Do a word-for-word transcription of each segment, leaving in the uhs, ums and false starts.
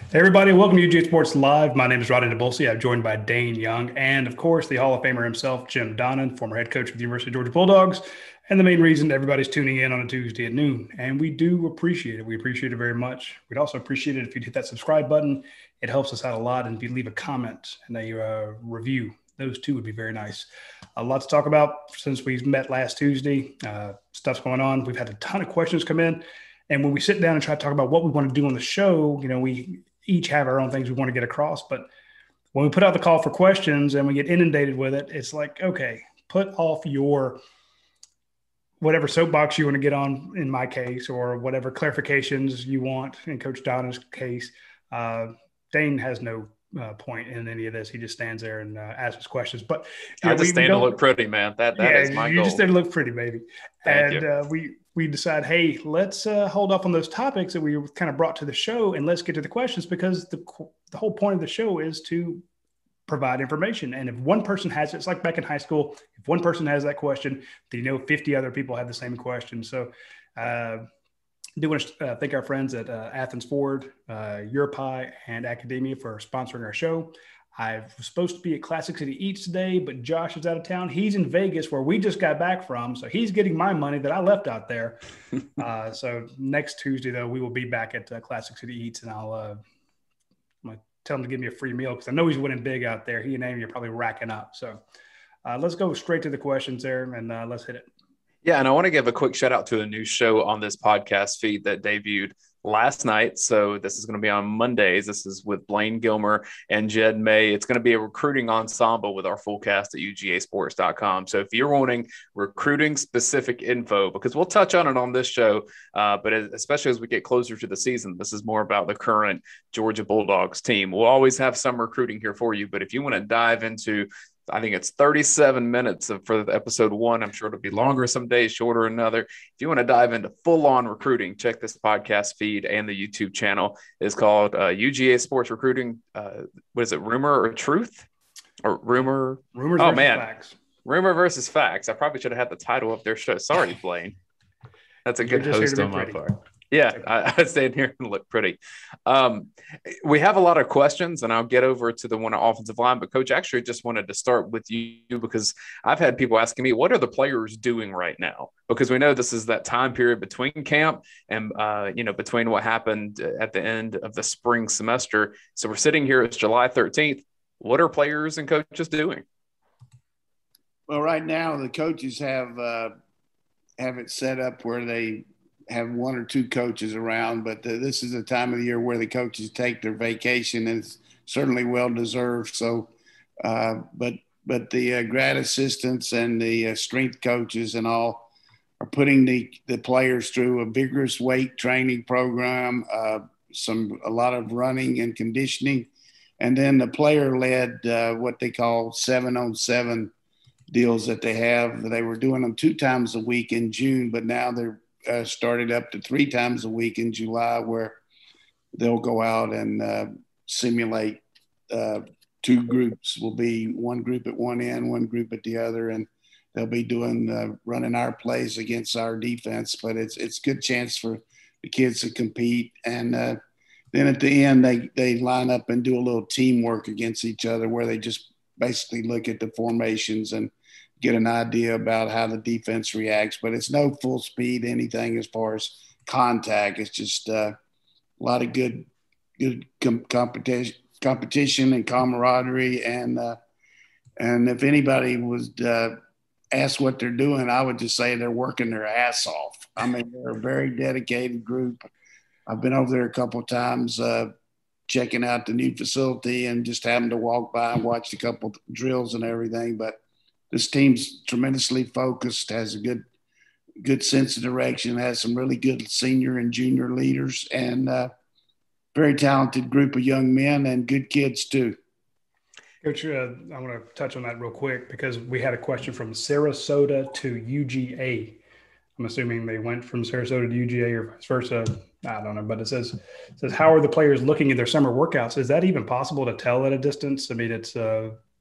Hey everybody, welcome to U G A Sports Live. My name is Rodney DeBolsey. I'm joined by Dane Young and, of course, the Hall of Famer himself, Jim Donnan, former head coach of the University of Georgia Bulldogs, and the main reason everybody's tuning in on a Tuesday at noon. And we do appreciate it. We appreciate it very much. We'd also appreciate it if you'd hit that subscribe button. It helps us out a lot. And if you leave a comment and a uh, review, those two would be very nice. A lot to talk about since we met last Tuesday. Uh, stuff's going on. We've had a ton of questions come in. And when we sit down and try to talk about what we want to do on the show, you know, we each have our own things we want to get across. But when we put out the call for questions and we get inundated with it, it's like, okay, put off your whatever soapbox you want to get on in my case, or whatever clarifications you want in Coach Donna's case. Uh, Dane has no uh, point in any of this. He just stands there and uh, asks us questions. But I just we, stand we to look pretty, man. That that yeah, is my you goal. just stand to look pretty, baby. Thank and you. Uh, we we decide, hey, let's uh, hold off on those topics that we kind of brought to the show, and let's get to the questions, because the the whole point of the show is to provide information. And if one person has it, it's like back in high school. If one person has that question, then you know fifty other people have the same question. So uh, I do want to uh, thank our friends at uh, Athens Ford, uh, Europi, and Academia for sponsoring our show. I was supposed to be at Classic City Eats today, but Josh is out of town. He's in Vegas, where we just got back from. So he's getting my money that I left out there. uh, so next Tuesday, though, we will be back at uh, Classic City Eats, and I'll uh, I'm gonna tell him to give me a free meal, because I know he's winning big out there. He and Amy are probably racking up. So uh, let's go straight to the questions there, and uh, let's hit it. Yeah, and I want to give a quick shout out to a new show on this podcast feed that debuted last night. So this is going to be on Mondays. This is with Blaine Gilmer and Jed May. It's going to be a recruiting ensemble with our full cast at U G A sports dot com. So if you're wanting recruiting specific info, because we'll touch on it on this show, uh, but especially as we get closer to the season, this is more about the current Georgia Bulldogs team. We'll always have some recruiting here for you, but if you want to dive into, I think it's thirty-seven minutes of, for the episode one. I'm sure it'll be longer some days, shorter another. If you want to dive into full-on recruiting, check this podcast feed and the YouTube channel. It's called uh, U G A Sports Recruiting. Uh, what is it, Rumor or Truth? Or Rumor? Rumors oh, versus man. facts. Rumor versus Facts. I probably should have had the title of their show. Sorry, Blaine. That's a good host on my part. Yeah, I, I stand here and look pretty. Um, we have a lot of questions, and I'll get over to the one on offensive line. But, Coach, actually just wanted to start with you, because I've had people asking me, what are the players doing right now? Because we know this is that time period between camp and, uh, you know, between what happened at the end of the spring semester. So we're sitting here, it's July thirteenth. What are players and coaches doing? Well, right now the coaches have uh, have it set up where they – have one or two coaches around, but the, this is a time of the year where the coaches take their vacation, and it's certainly well deserved. So, uh, but but the uh, grad assistants and the uh, strength coaches and all are putting the the players through a vigorous weight training program, uh, some a lot of running and conditioning, and then the player led uh, what they call seven on seven deals that they have. They were doing them two times a week in June, but now they're Uh, started up to three times a week in July, where they'll go out and uh, simulate uh, two groups. Will be one group at one end, one group at the other, and they'll be doing uh, running our plays against our defense. But it's it's a good chance for the kids to compete. And uh, then at the end, they they line up and do a little teamwork against each other, where they just basically look at the formations and get an idea about how the defense reacts. But it's no full speed anything as far as contact. It's just uh, a lot of good good com- competition competition and camaraderie. And uh, and if anybody was uh, asked what they're doing, I would just say they're working their ass off. I mean, they're a very dedicated group. I've been over there a couple of times uh, checking out the new facility and just having to walk by and watch a couple drills and everything. But this team's tremendously focused, has a good good sense of direction, has some really good senior and junior leaders, and uh, very talented group of young men and good kids too. Coach, uh, I want to touch on that real quick, because we had a question from Sarasota to U G A. I'm assuming they went from Sarasota to U G A or vice versa. I don't know, but it says, it says, how are the players looking at their summer workouts? Is that even possible to tell at a distance? I mean, it's uh, –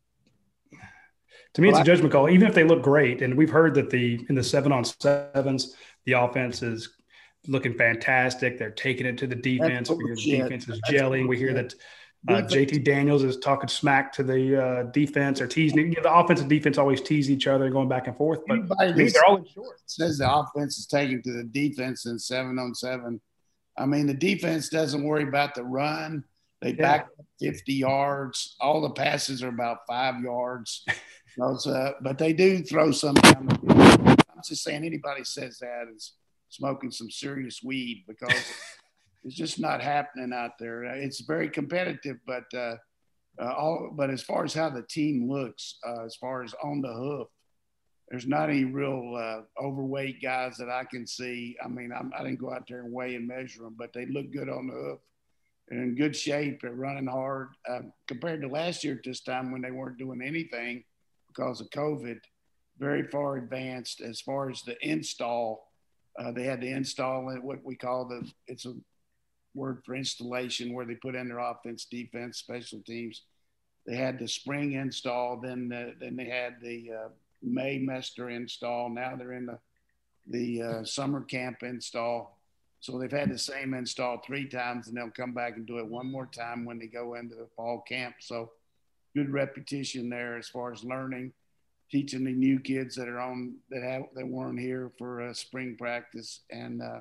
To me, it's a judgment call, even if they look great. And we've heard that the in the seven on sevens, the offense is looking fantastic. They're taking it to the defense. That's We hear the bullshit. defense is That's gelling. We hear bullshit. that uh, Defense- J T Daniels is talking smack to the uh, defense or teasing. The offense and defense always tease each other, going back and forth. But Anybody to me, that they're all in short. says the offense is taking to the defense in seven on seven. I mean, the defense doesn't worry about the run. They Yeah. back up fifty yards. All the passes are about five yards. Those, uh, but they do throw some down the field. I'm just saying anybody says that is smoking some serious weed because it's just not happening out there. It's very competitive, but uh, uh, all but as far as how the team looks, uh, as far as on the hoof, there's not any real uh, overweight guys that I can see. I mean, I'm, I didn't go out there and weigh and measure them, but they look good on the hoof. They're in good shape. They're running hard uh, compared to last year at this time when they weren't doing anything because of COVID. Very far advanced as far as the install. Uh, they had to install in what we call the – it's a word for installation where they put in their offense, defense, special teams. They had the spring install. Then the, then they had the uh, May Mester install. Now they're in the, the uh, summer camp install. So they've had the same install three times, and they'll come back and do it one more time when they go into the fall camp. So good repetition there as far as learning, teaching the new kids that are on that have that weren't here for uh, spring practice, and uh,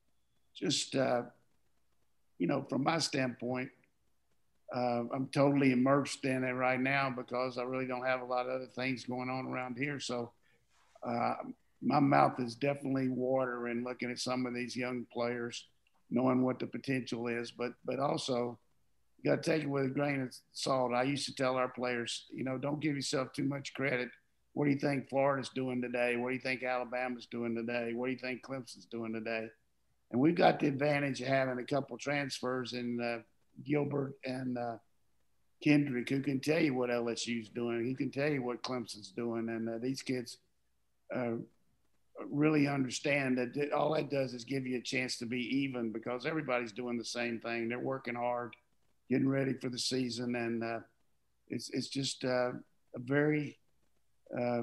just uh, you know, from my standpoint, uh, I'm totally immersed in it right now because I really don't have a lot of other things going on around here. So. Uh, My mouth is definitely watering looking at some of these young players, knowing what the potential is, but but also you got to take it with a grain of salt. I used to tell our players, you know, don't give yourself too much credit. What do you think Florida's doing today? What do you think Alabama's doing today? What do you think Clemson's doing today? And we've got the advantage of having a couple transfers in uh, Gilbert and uh, Kendrick, who can tell you what L S U's doing. He can tell you what Clemson's doing. And uh, these kids uh, – really understand that all that does is give you a chance to be even because everybody's doing the same thing. They're working hard, getting ready for the season. And uh, it's, it's just uh, a very uh,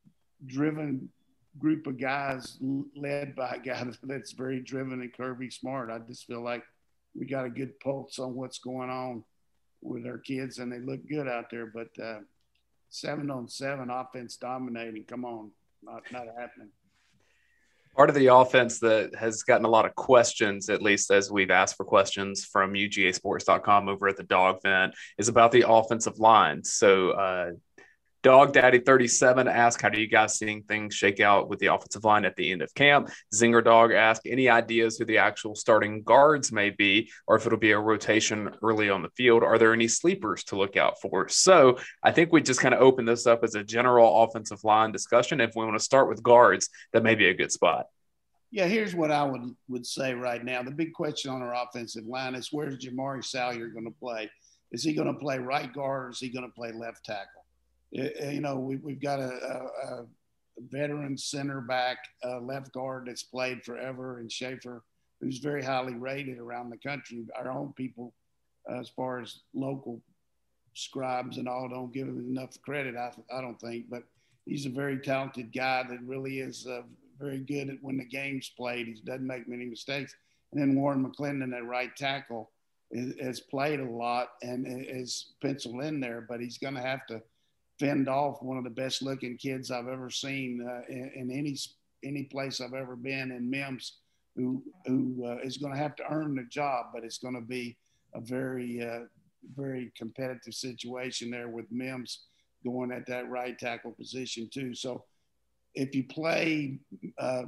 driven group of guys led by a guy that's very driven and curvy smart. I just feel like we got a good pulse on what's going on with our kids and they look good out there, but uh, seven on seven offense dominating. Come on, not, not happening. Part of the offense that has gotten a lot of questions, at least as we've asked for questions from U G A sports dot com over at the Dog Vent, is about the offensive line. So uh, Dog Daddy thirty-seven asked, how do you guys seeing things shake out with the offensive line at the end of camp? Zinger Dog asked, any ideas who the actual starting guards may be, or if it'll be a rotation early on the field? Are there any sleepers to look out for? So I think we just kind of open this up as a general offensive line discussion. If we want to start with guards, that may be a good spot. Yeah, here's what I would, would say right now. The big question on our offensive line is where's Jamari Salyer going to play? Is he going to play right guard or is he going to play left tackle? You know, we, we've got a, a, a veteran center back, uh, left guard that's played forever, and Schaefer, who's very highly rated around the country. Our own people, uh, as far as local scribes and all, don't give him enough credit, I, I don't think. But he's a very talented guy that really is uh, very good at when the game's played. He doesn't make many mistakes. And then Warren McClendon at right tackle is, has played a lot and is penciled in there, but he's going to have to fend off one of the best looking kids I've ever seen uh, in, in any any place I've ever been in Mims, who who uh, is going to have to earn the job, but it's going to be a very uh, very competitive situation there with Mims going at that right tackle position too. So if you play uh,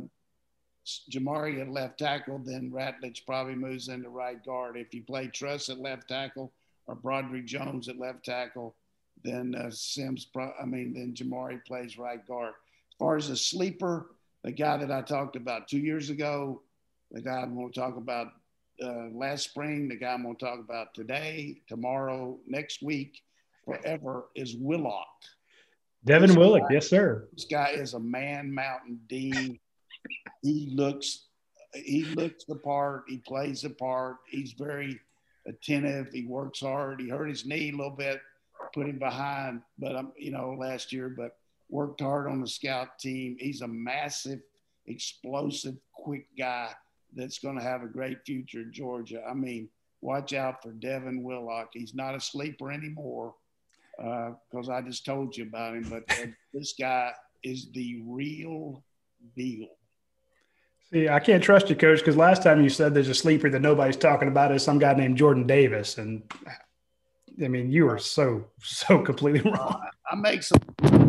Jamari at left tackle, then Ratledge probably moves into right guard. If you play Truss at left tackle or Broderick Jones at left tackle, then uh, Sims, pro- I mean, then Jamari plays right guard. As far as a sleeper, the guy that I talked about two years ago, the guy I'm going to talk about uh, last spring, the guy I'm going to talk about today, tomorrow, next week, forever, is Willock. Devin This Willock, guy, yes, sir. This guy is a man mountain D. He looks, he looks the part. He plays the part. He's very attentive. He works hard. He hurt his knee a little bit, put him behind, but um, you know, last year, but worked hard on the scout team. He's a massive, explosive, quick guy that's going to have a great future in Georgia. I mean, watch out for Devin Willock. He's not a sleeper anymore because uh, I just told you about him, but uh, this guy is the real deal. See, I can't trust you, Coach, because last time you said there's a sleeper that nobody's talking about is some guy named Jordan Davis. And, I mean, you are so, so completely wrong. Uh, I make some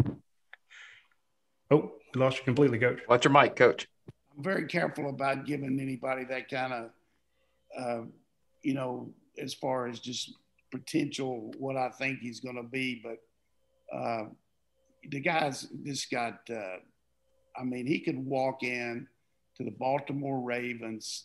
– Oh, we lost you completely, Coach. Watch your mic, Coach. I'm very careful about giving anybody that kind of, uh, you know, as far as just potential, what I think he's going to be. But uh, the guy's just got, uh, I mean, he could walk in to the Baltimore Ravens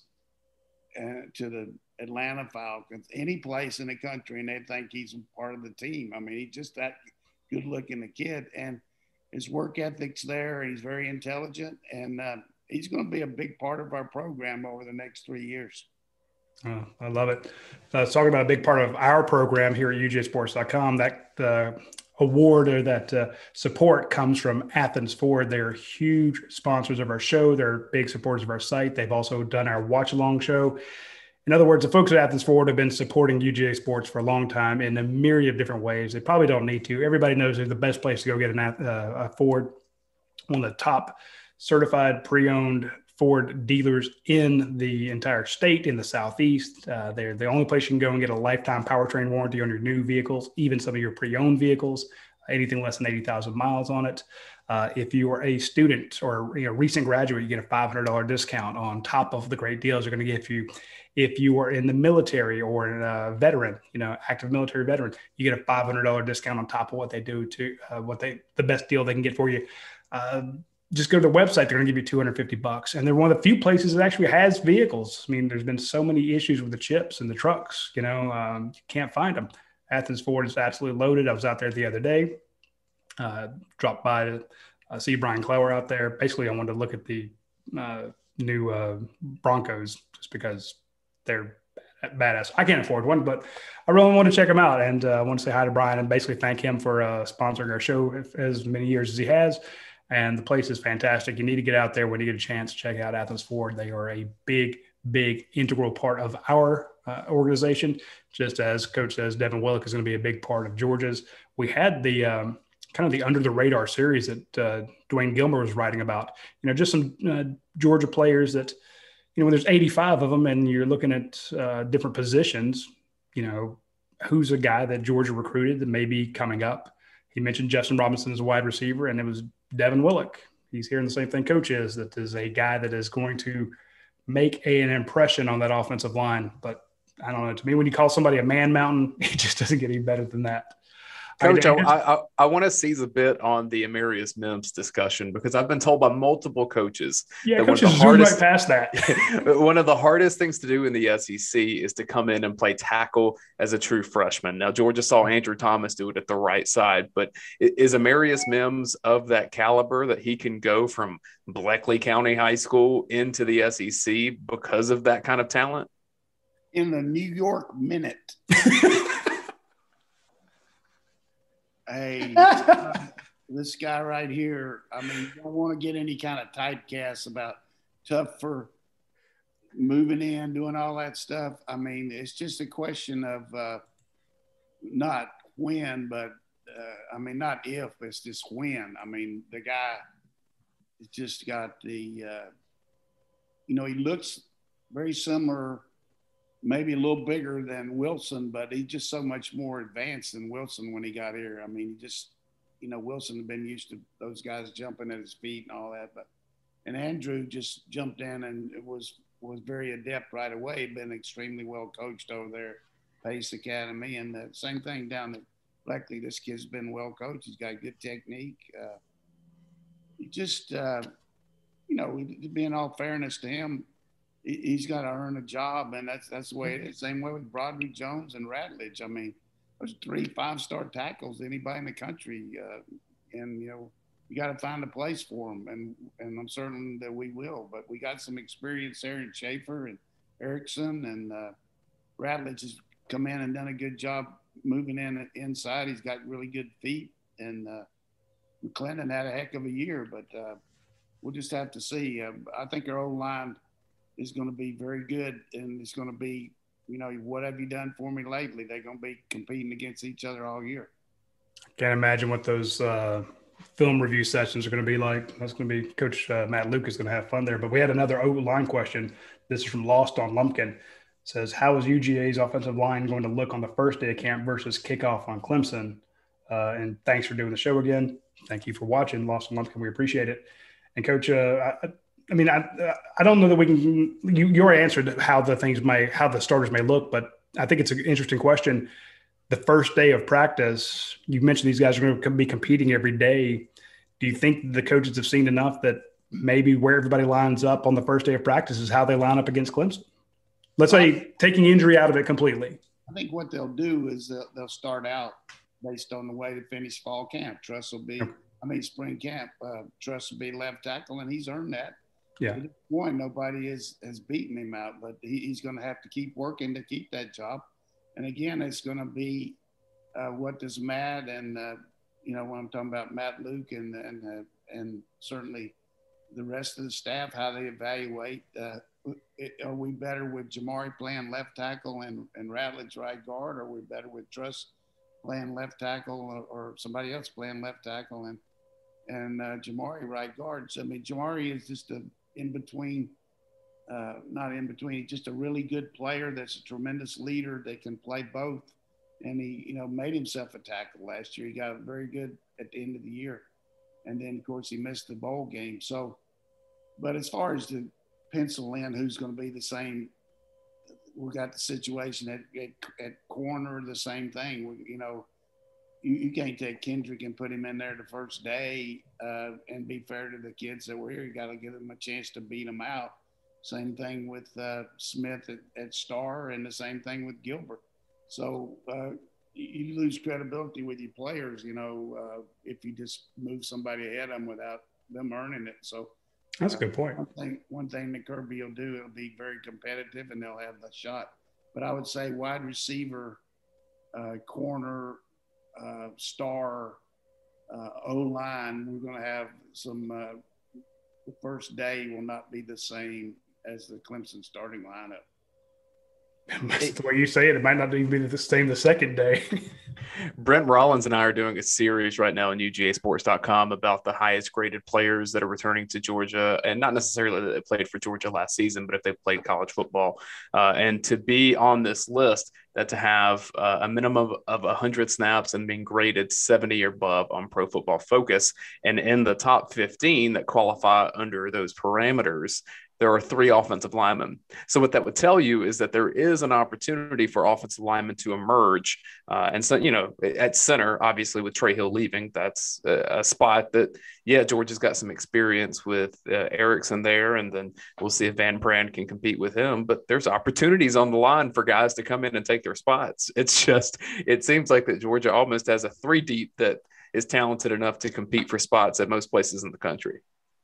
and to the Atlanta Falcons, any place in the country, and they think he's part of the team. I mean, he's just that good looking a kid. And his work ethic's there. He's very intelligent, and uh, he's going to be a big part of our program over the next three years. Oh, I love it. So I was talking about a big part of our program here at U G A sports dot com. That uh, award or that uh, support comes from Athens Ford. They're huge sponsors of our show. They're big supporters of our site. They've also done our watch along show. In other words, the folks at Athens Ford have been supporting U G A Sports for a long time in a myriad of different ways. They probably don't need to. Everybody knows they're the best place to go get an, uh, a Ford, one of the top certified pre-owned Ford dealers in the entire state, in the Southeast. Uh, they're the only place you can go and get a lifetime powertrain warranty on your new vehicles, even some of your pre-owned vehicles, anything less than eighty thousand miles on it. Uh, if you are a student or a recent graduate, you get a five hundred dollars discount on top of the great deals they're going to give you. If you are in the military or a veteran, you know, active military veteran, you get a five hundred dollars discount on top of what they do to uh, what they, the best deal they can get for you. Uh, just go to the website. They're going to give you two hundred fifty bucks. And they're one of the few places that actually has vehicles. I mean, there's been so many issues with the chips and the trucks, you know, um, you can't find them. Athens Ford is absolutely loaded. I was out there the other day, uh, dropped by to uh, see Brian Clower out there. Basically, I wanted to look at the uh, new uh, Broncos just because they're badass. I can't afford one, but I really want to check them out. And uh, I want to say hi to Brian and basically thank him for uh, sponsoring our show as many years as he has. And the place is fantastic. You need to get out there when you get a chance to check out Athens Ford. They are a big, big integral part of our uh, organization. Just as Coach says, Devin Willock is going to be a big part of Georgia's. We had the um, kind of the under the radar series that uh, Dwayne Gilmer was writing about, you know, just some uh, Georgia players that, you know, when there's eighty-five of them and you're looking at uh, different positions, you know, who's a guy that Georgia recruited that may be coming up. He mentioned Justin Robinson as a wide receiver, and it was Devin Willock. He's hearing the same thing Coach is, that is a guy that is going to make a, an impression on that offensive line. But I don't know, to me, when you call somebody a man mountain, it just doesn't get any better than that. Coach, I, I, I want to seize a bit on the Amarius Mims discussion because I've been told by multiple coaches yeah, that coach one of the hardest, right past that. one of the hardest things to do in the S E C is to come in and play tackle as a true freshman. Now, Georgia saw Andrew Thomas do it at the right side, but is Amarius Mims of that caliber that he can go from Bleckley County High School into the S E C because of that kind of talent? In the New York Minute. Hey, uh, this guy right here, I mean, you don't want to get any kind of typecast about tough for moving in, doing all that stuff. I mean, it's just a question of uh, not when, but uh, I mean, not if, it's just when. I mean, the guy has just got the, uh, you know, he looks very similar, maybe a little bigger than Wilson, but he's just so much more advanced than Wilson when he got here. I mean, he just, you know, Wilson had been used to those guys jumping at his feet and all that, but, and Andrew just jumped in and it was, was very adept right away, been extremely well coached over there, Pace Academy. And the same thing down at Bleckley, this kid's been well coached. He's got good technique. Uh, he just, uh, you know, being all fairness to him, he's got to earn a job, and that's that's the way it is. Same way with Broderick Jones and Ratledge. I mean, those three five-star tackles, anybody in the country, uh, and you know, you got to find a place for them, and and I'm certain that we will. But we got some experience there in Schaefer and Erickson, and uh, Ratledge has come in and done a good job moving in inside. He's got really good feet, and uh, McClendon had a heck of a year, but uh, we'll just have to see. Uh, I think our O-line is going to be very good, and it's going to be, you know, what have you done for me lately? They're going to be competing against each other all year. Can't imagine what those uh, film review sessions are going to be like. That's going to be Coach uh, Matt Luke is going to have fun there. But we had another O line question. This is from Lost on Lumpkin. It says, how is U G A's offensive line going to look on the first day of camp versus kickoff on Clemson? Uh, and thanks for doing the show again. Thank you for watching Lost on Lumpkin. We appreciate it. And Coach, uh, I, I mean, I I don't know that we can. You you already answered how the things may how the starters may look, but I think it's an interesting question. The first day of practice, you mentioned these guys are going to be competing every day. Do you think the coaches have seen enough that maybe where everybody lines up on the first day of practice is how they line up against Clemson? Let's say taking injury out of it completely. I think what they'll do is they'll, they'll start out based on the way to finish fall camp. Truss will be, I mean, spring camp. Uh, Truss will be left tackle, and he's earned that. Yeah. At this point, nobody is, has beaten him out, but he, he's going to have to keep working to keep that job. And again, it's going to be uh, what does Matt and, uh, you know, when I'm talking about Matt Luke and and uh, and certainly the rest of the staff, how they evaluate. Uh, are we better with Jamari playing left tackle and, and Ratledge right guard? Or are we better with Truss playing left tackle or, or somebody else playing left tackle and and uh, Jamari right guard? So, I mean, Jamari is just a in between. Uh, not in between, he's just a really good player that's a tremendous leader that can play both. And he, you know, made himself a tackle last year. He got very good at the end of the year. And then, of course, he missed the bowl game. So, but as far as to pencil in who's going to be the same, we got the situation at, at, at corner, the same thing. We, you know, you, you can't take Kendrick and put him in there the first day uh, and be fair to the kids that were here. You got to give them a chance to beat them out. Same thing with uh, Smith at, at Star, and the same thing with Gilbert. So uh, you lose credibility with your players, you know, uh, if you just move somebody ahead of them without them earning it. So that's a good point. Uh, one thing, one thing that Kirby will do, it'll be very competitive, and they'll have the shot. But I would say wide receiver, uh, corner, uh, Star, uh, O-line, we're going to have some uh, – the first day will not be the same as the Clemson starting lineup. That's the way you say it. It might not even be the same the second day. Brent Rollins and I are doing a series right now on U G A sports dot com about the highest graded players that are returning to Georgia, and not necessarily that they played for Georgia last season, but if they played college football. Uh, and to be on this list, that to have uh, a minimum of one hundred snaps and being graded seventy or above on Pro Football Focus, and in the top fifteen that qualify under those parameters, there are three offensive linemen. So what that would tell you is that there is an opportunity for offensive linemen to emerge. Uh, and so, you know, at center, obviously with Trey Hill leaving, that's a, a spot that, yeah, Georgia's got some experience with uh, Erickson there. And then we'll see if Van Brand can compete with him. But there's opportunities on the line for guys to come in and take their spots. It's just, it seems like that Georgia almost has a three deep that is talented enough to compete for spots at most places in the country.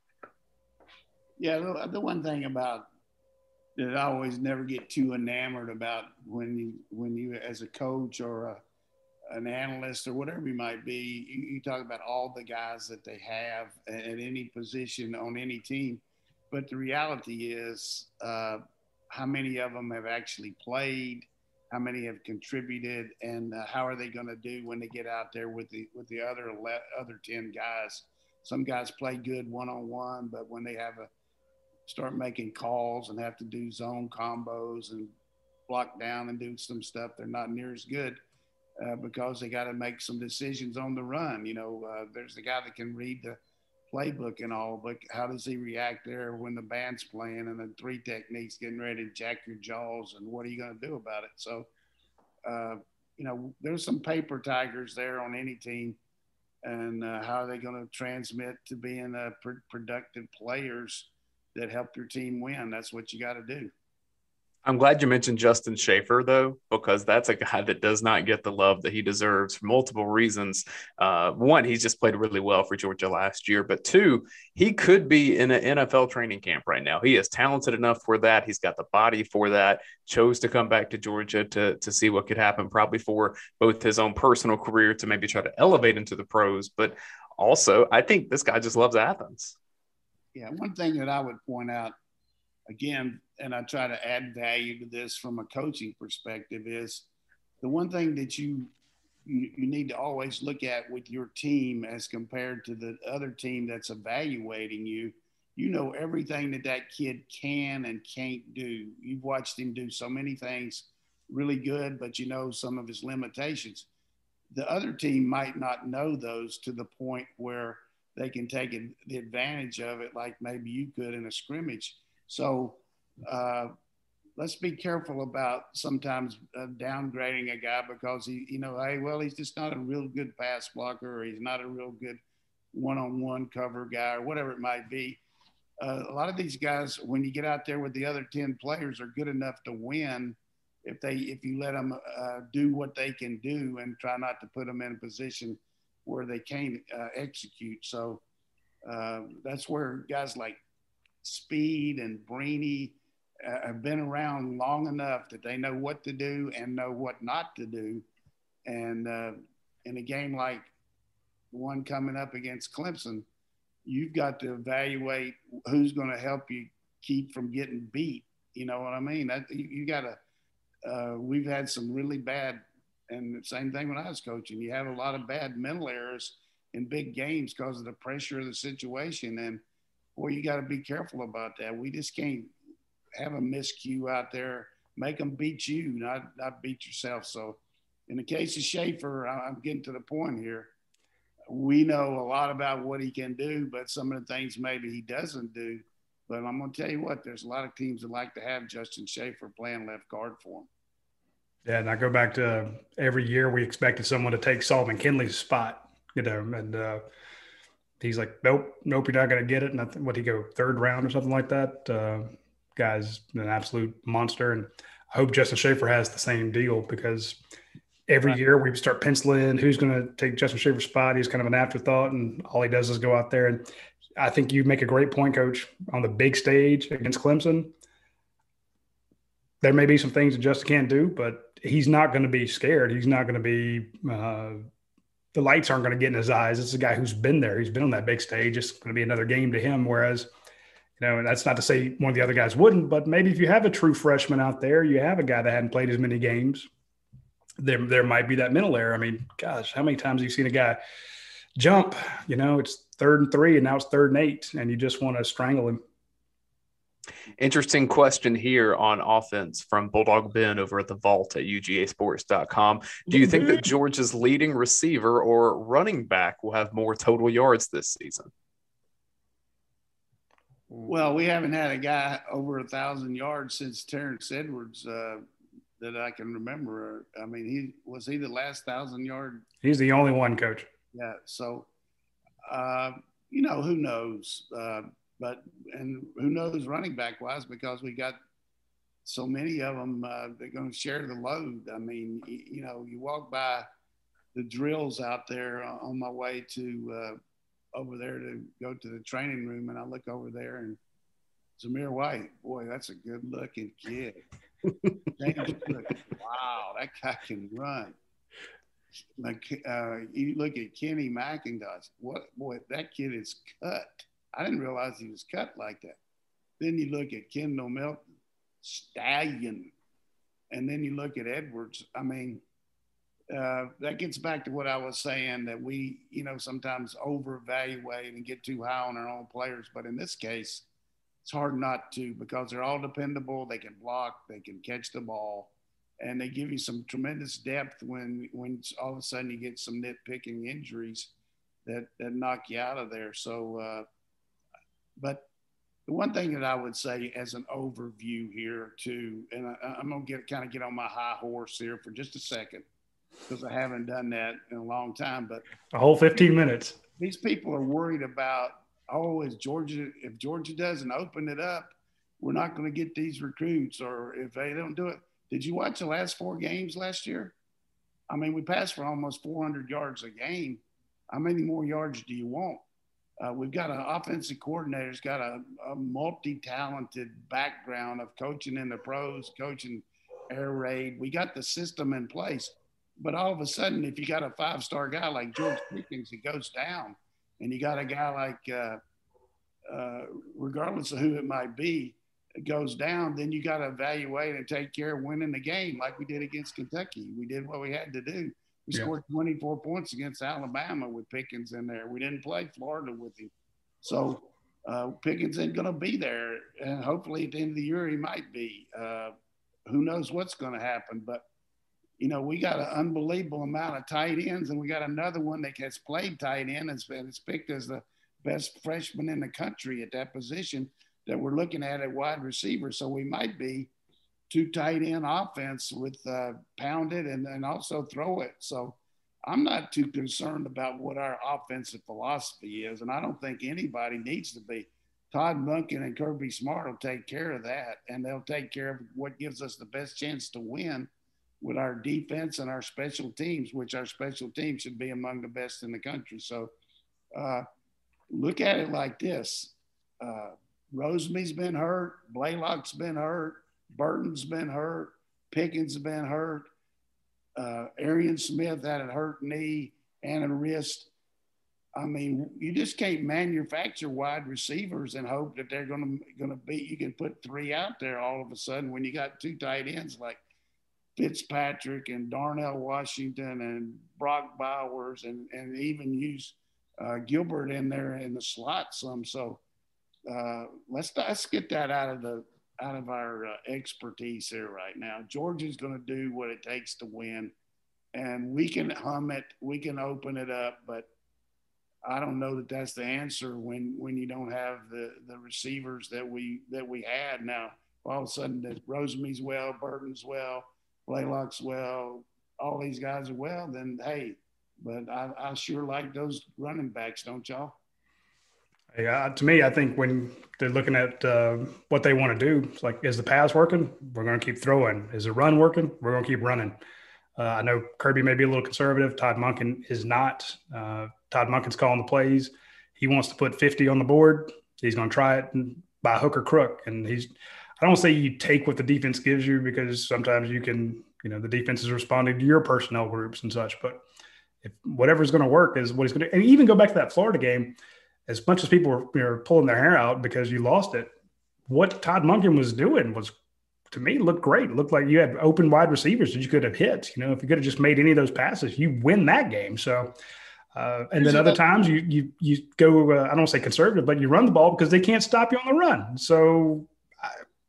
Yeah, the, the one thing about that I always never get too enamored about when you when you as a coach or a, an analyst or whatever you might be, you, you talk about all the guys that they have at, at any position on any team, but the reality is uh, how many of them have actually played, how many have contributed, and uh, how are they going to do when they get out there with the with the other other ten guys? Some guys play good one on one, but when they have a start making calls and have to do zone combos and block down and do some stuff, they're not near as good uh, because they got to make some decisions on the run. You know, uh, there's the guy that can read the playbook and all, but how does he react there when the band's playing and the three techniques getting ready to jack your jaws, and what are you going to do about it? So, uh, you know, there's some paper tigers there on any team, and uh, how are they going to transmit to being uh, pr- productive players that help your team win? That's what you got to do. I'm glad you mentioned Justin Schaefer, though, because that's a guy that does not get the love that he deserves for multiple reasons. Uh, one, he's just played really well for Georgia last year. But two, he could be in an N F L training camp right now. He is talented enough for that. He's got the body for that. Chose to come back to Georgia to, to see what could happen, probably for both his own personal career to maybe try to elevate into the pros. But also, I think this guy just loves Athens. Yeah, one thing that I would point out, again, and I try to add value to this from a coaching perspective, is the one thing that you, you you need to always look at with your team as compared to the other team that's evaluating you. You know everything that that kid can and can't do. You've watched him do so many things really good, but you know some of his limitations. The other team might not know those to the point where they can take the advantage of it like maybe you could in a scrimmage. So uh, let's be careful about sometimes uh, downgrading a guy because he, you know, hey, well, he's just not a real good pass blocker, or he's not a real good one-on-one cover guy, or whatever it might be. Uh, a lot of these guys, when you get out there with the other ten players, are good enough to win if they if you let them uh, do what they can do and try not to put them in a position where they can't uh, execute. So uh, that's where guys like Speed and Brini uh, have been around long enough that they know what to do and know what not to do. And uh, in a game like one coming up against Clemson, you've got to evaluate who's going to help you keep from getting beat. You know what I mean? That, you, you got to uh, – we've had some really bad – and the same thing when I was coaching. You have a lot of bad mental errors in big games because of the pressure of the situation. And, boy, you got to be careful about that. We just can't have a miscue out there, make them beat you, not, not beat yourself. So in the case of Schaefer, I'm getting to the point here. We know a lot about what he can do, but some of the things maybe he doesn't do. But I'm going to tell you what, there's a lot of teams that like to have Justin Schaefer playing left guard for him. Yeah, and I go back to every year we expected someone to take Solomon Kinley's spot, you know, and uh, he's like, nope, nope, you're not going to get it. And I think, what, he go third round or something like that? Uh, guy's an absolute monster. And I hope Justin Schaefer has the same deal, because every year we start penciling in who's going to take Justin Schaefer's spot. He's kind of an afterthought, and all he does is go out there. And I think you make a great point, Coach, on the big stage against Clemson. There may be some things that Justin can't do, but he's not going to be scared. He's not going to be uh, – the lights aren't going to get in his eyes. It's a guy who's been there. He's been on that big stage. It's going to be another game to him, whereas – you know, and that's not to say one of the other guys wouldn't, but maybe if you have a true freshman out there, you have a guy that hadn't played as many games, there there might be that mental error. I mean, gosh, how many times have you seen a guy jump? You know, it's third and three, and now it's third and eight, and you just want to strangle him. Interesting question here on offense from Bulldog Ben over at the Vault at U G A sports dot com. Do you think that Georgia's leading receiver or running back will have more total yards this season? Well, we haven't had a guy over a thousand yards since Terrence Edwards uh, that I can remember. I mean, he was he the last thousand yard? He's the only one, Coach. Yeah. So, uh, you know, who knows? Uh, but and who knows running back wise, because we got so many of them. Uh, they're going to share the load. I mean, you, you know, you walk by the drills out there on my way to. Uh, over there to go to the training room, and I look over there, and Zamir White, boy, that's a good looking kid. Wow, that guy can run. Like uh, you look at Kenny McIntosh, what boy, that kid is cut. I didn't realize he was cut like that. Then you look at Kendall Milton, stallion, and then you look at Edwards. I mean, Uh, that gets back to what I was saying, that we, you know, sometimes over-evaluate and get too high on our own players. But in this case, it's hard not to, because they're all dependable. They can block, they can catch the ball, and they give you some tremendous depth when when all of a sudden you get some nitpicking injuries that, that knock you out of there. So, uh, but the one thing that I would say as an overview here too, and I, I'm going to get kind of get on my high horse here for just a second, because I haven't done that in a long time. But a whole fifteen minutes. These people are worried about, oh, is Georgia, if Georgia doesn't open it up, we're not going to get these recruits, or if they don't do it. Did you watch the last four games last year? I mean, we passed for almost four hundred yards a game. How many more yards do you want? Uh, we've got an offensive coordinator who's got a, a multi-talented background of coaching in the pros, coaching air raid. We got the system in place. But all of a sudden, if you got a five-star guy like George Pickens, he goes down, and you got a guy like, uh, uh, regardless of who it might be, goes down, then you got to evaluate and take care of winning the game like we did against Kentucky. We did what we had to do. We yeah. scored twenty-four points against Alabama with Pickens in there. We didn't play Florida with him. So uh, Pickens ain't going to be there. And hopefully at the end of the year, he might be. Uh, who knows what's going to happen. But, you know, we got an unbelievable amount of tight ends, and we got another one that has played tight end and it's picked as the best freshman in the country at that position that we're looking at at wide receiver. So we might be two tight end offense with uh, pound it and then also throw it. So I'm not too concerned about what our offensive philosophy is, and I don't think anybody needs to be. Todd Monken and Kirby Smart will take care of that, and they'll take care of what gives us the best chance to win with our defense and our special teams, which our special teams should be among the best in the country. So uh, look at it like this. Uh, Roseme's been hurt. Blaylock's been hurt. Burton's been hurt. Pickens has been hurt. Uh, Arian Smith had a hurt knee and a wrist. I mean, you just can't manufacture wide receivers and hope that they're going to going to beat. You can put three out there all of a sudden when you got two tight ends like Fitzpatrick and Darnell Washington and Brock Bowers, and and even use uh, Gilbert in there in the slot some. So uh, let's let's get that out of the out of our uh, expertise here right now. Georgia's going to do what it takes to win, and we can hum it, we can open it up, but I don't know that that's the answer when when you don't have the the receivers that we that we had. Now all of a sudden that Roseme's well, Burton's well, Blaylock's well, all these guys are well, then hey, but I, I sure like those running backs, don't y'all? Yeah, to me, I think when they're looking at uh, what they want to do, it's like, is the pass working? We're going to keep throwing. Is the run working? We're going to keep running. Uh, I know Kirby may be a little conservative. Todd Monken is not. Uh, Todd Monken's calling the plays. He wants to put fifty on the board. He's going to try it by hook or crook. And he's – I don't say you take what the defense gives you, because sometimes you can – you know, the defense is responding to your personnel groups and such. But if whatever's going to work is what he's going to – and even go back to that Florida game – as much as people were, you know, pulling their hair out because you lost it, what Todd Monken was doing was, to me, looked great. It looked like you had open wide receivers that you could have hit. You know, if you could have just made any of those passes, you win that game. So, uh, and then other times you you you go, uh, I don't want to say conservative, but you run the ball because they can't stop you on the run. So I,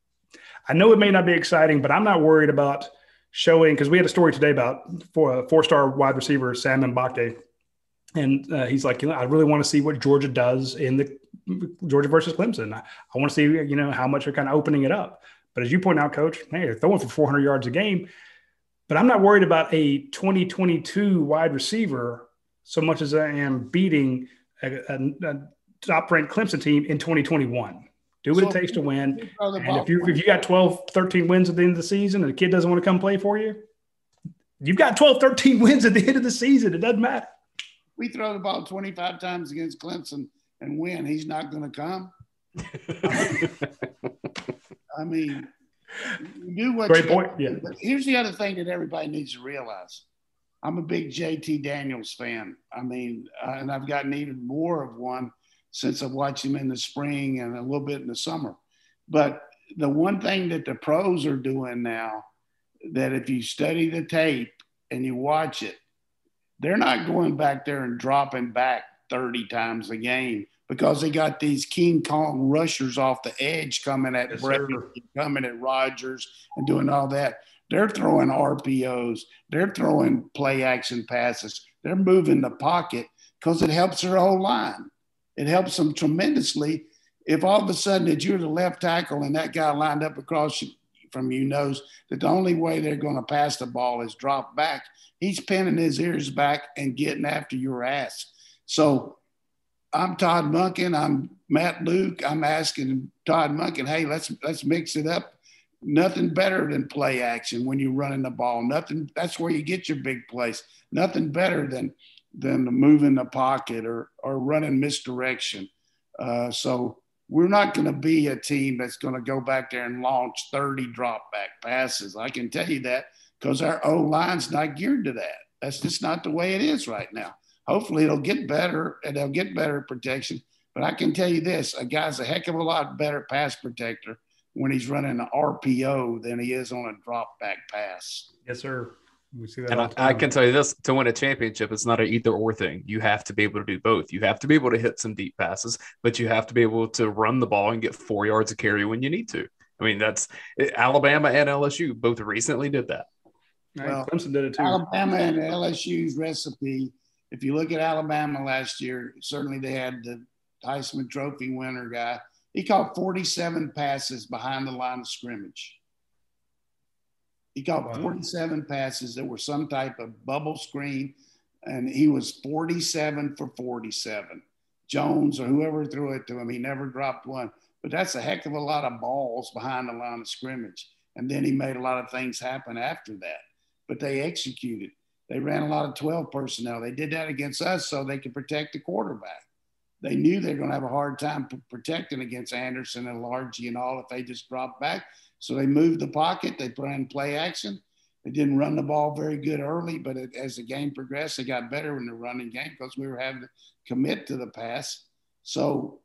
I know it may not be exciting, but I'm not worried about showing, because we had a story today about four, four-star wide receiver Sam Mbake. And uh, he's like, you know, I really want to see what Georgia does in the Georgia versus Clemson. I, I want to see, you know, how much they're kind of opening it up. But as you point out, Coach, hey, they're throwing for four hundred yards a game. But I'm not worried about a twenty twenty-two wide receiver so much as I am beating a, a, a top-ranked Clemson team in twenty twenty-one. Do what so it takes to win. And if you if you got twelve, thirteen wins at the end of the season and the kid doesn't want to come play for you, you've got twelve, thirteen wins at the end of the season. It doesn't matter. We throw the ball twenty-five times against Clemson and win. He's not going to come. I mean, you do what Great you point. do. Yeah. But here's the other thing that everybody needs to realize. I'm a big J T Daniels fan. I mean, uh, and I've gotten even more of one since I've watched him in the spring and a little bit in the summer. But the one thing that the pros are doing now, that if you study the tape and you watch it, they're not going back there and dropping back thirty times a game, because they got these King Kong rushers off the edge coming at yes, Brady, coming at Rodgers and doing all that. They're throwing R P Os. They're throwing play action passes. They're moving the pocket because it helps their whole line. It helps them tremendously. If all of a sudden that you're the left tackle and that guy lined up across from you knows that the only way they're going to pass the ball is drop back, he's pinning his ears back and getting after your ass. So I'm Todd Monken. I'm Matt Luke. I'm asking Todd Monken, hey, let's let's mix it up. Nothing better than play action when you're running the ball. Nothing. That's where you get your big plays. Nothing better than than moving the pocket or or running misdirection. Uh, so we're not going to be a team that's going to go back there and launch thirty drop back passes. I can tell you that, because our O-line's not geared to that. That's just not the way it is right now. Hopefully it'll get better and they'll get better protection. But I can tell you this, a guy's a heck of a lot better pass protector when he's running an R P O than he is on a drop back pass. Yes, sir. We see that And all I, the time. I can tell you this, to win a championship, it's not an either or thing. You have to be able to do both. You have to be able to hit some deep passes, but you have to be able to run the ball and get four yards of carry when you need to. I mean, that's Alabama and L S U both recently did that. Right. Well, Clemson did it too. Alabama and L S U's recipe, if you look at Alabama last year, certainly they had the Heisman Trophy winner guy. He caught forty-seven passes behind the line of scrimmage. He caught Wow. forty-seven passes that were some type of bubble screen, and he was forty-seven for forty-seven. Jones or whoever threw it to him, he never dropped one. But that's a heck of a lot of balls behind the line of scrimmage. And then he made a lot of things happen after that. But they executed. They ran a lot of twelve personnel. They did that against us so they could protect the quarterback. They knew they were going to have a hard time p- protecting against Anderson and Largy and all if they just dropped back. So they moved the pocket. They put in play action. They didn't run the ball very good early, but it, as the game progressed, they got better in the running game because we were having to commit to the pass. So,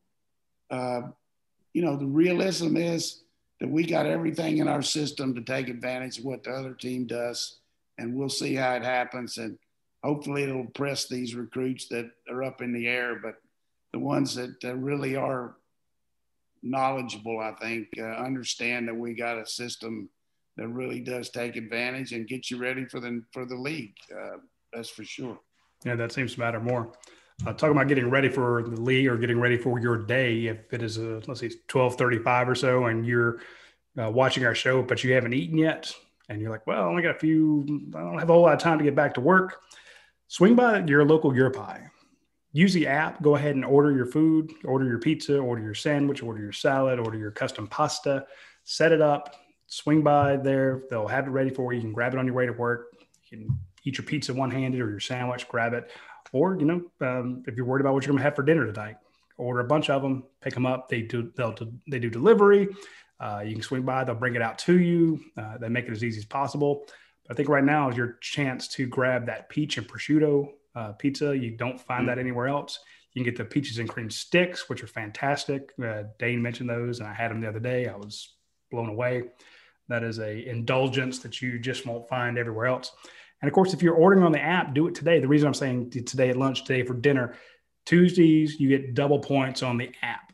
uh, you know, the realism is that we got everything in our system to take advantage of what the other team does, and we'll see how it happens. And hopefully it'll press these recruits that are up in the air, but the ones that uh, really are knowledgeable, I think, uh, understand that we got a system that really does take advantage and get you ready for the for the league. Uh, that's for sure. Yeah, that seems to matter more. Uh, talking about getting ready for the league or getting ready for your day, if it is a, let's see, twelve thirty-five or so, and you're uh, watching our show, but you haven't eaten yet, and you're like, well, I only got a few, I don't have a whole lot of time to get back to work. Swing by your local Europie. Use the app. Go ahead and order your food, order your pizza, order your sandwich, order your salad, order your custom pasta, set it up, swing by there. They'll have it ready for you. You can grab it on your way to work. You can eat your pizza one-handed or your sandwich, grab it. Or, you know, um, if you're worried about what you're going to have for dinner tonight, order a bunch of them, pick them up. They do, they'll, they do delivery. Uh, you can swing by. They'll bring it out to you. Uh, they make it as easy as possible. But I think right now is your chance to grab that peach and prosciutto uh, pizza. You don't find that anywhere else. You can get the peaches and cream sticks, which are fantastic. Uh, Dane mentioned those, and I had them the other day. I was blown away. That is a indulgence that you just won't find everywhere else. And of course, if you're ordering on the app, do it today. The reason I'm saying today at lunch, today for dinner, Tuesdays, you get double points on the app.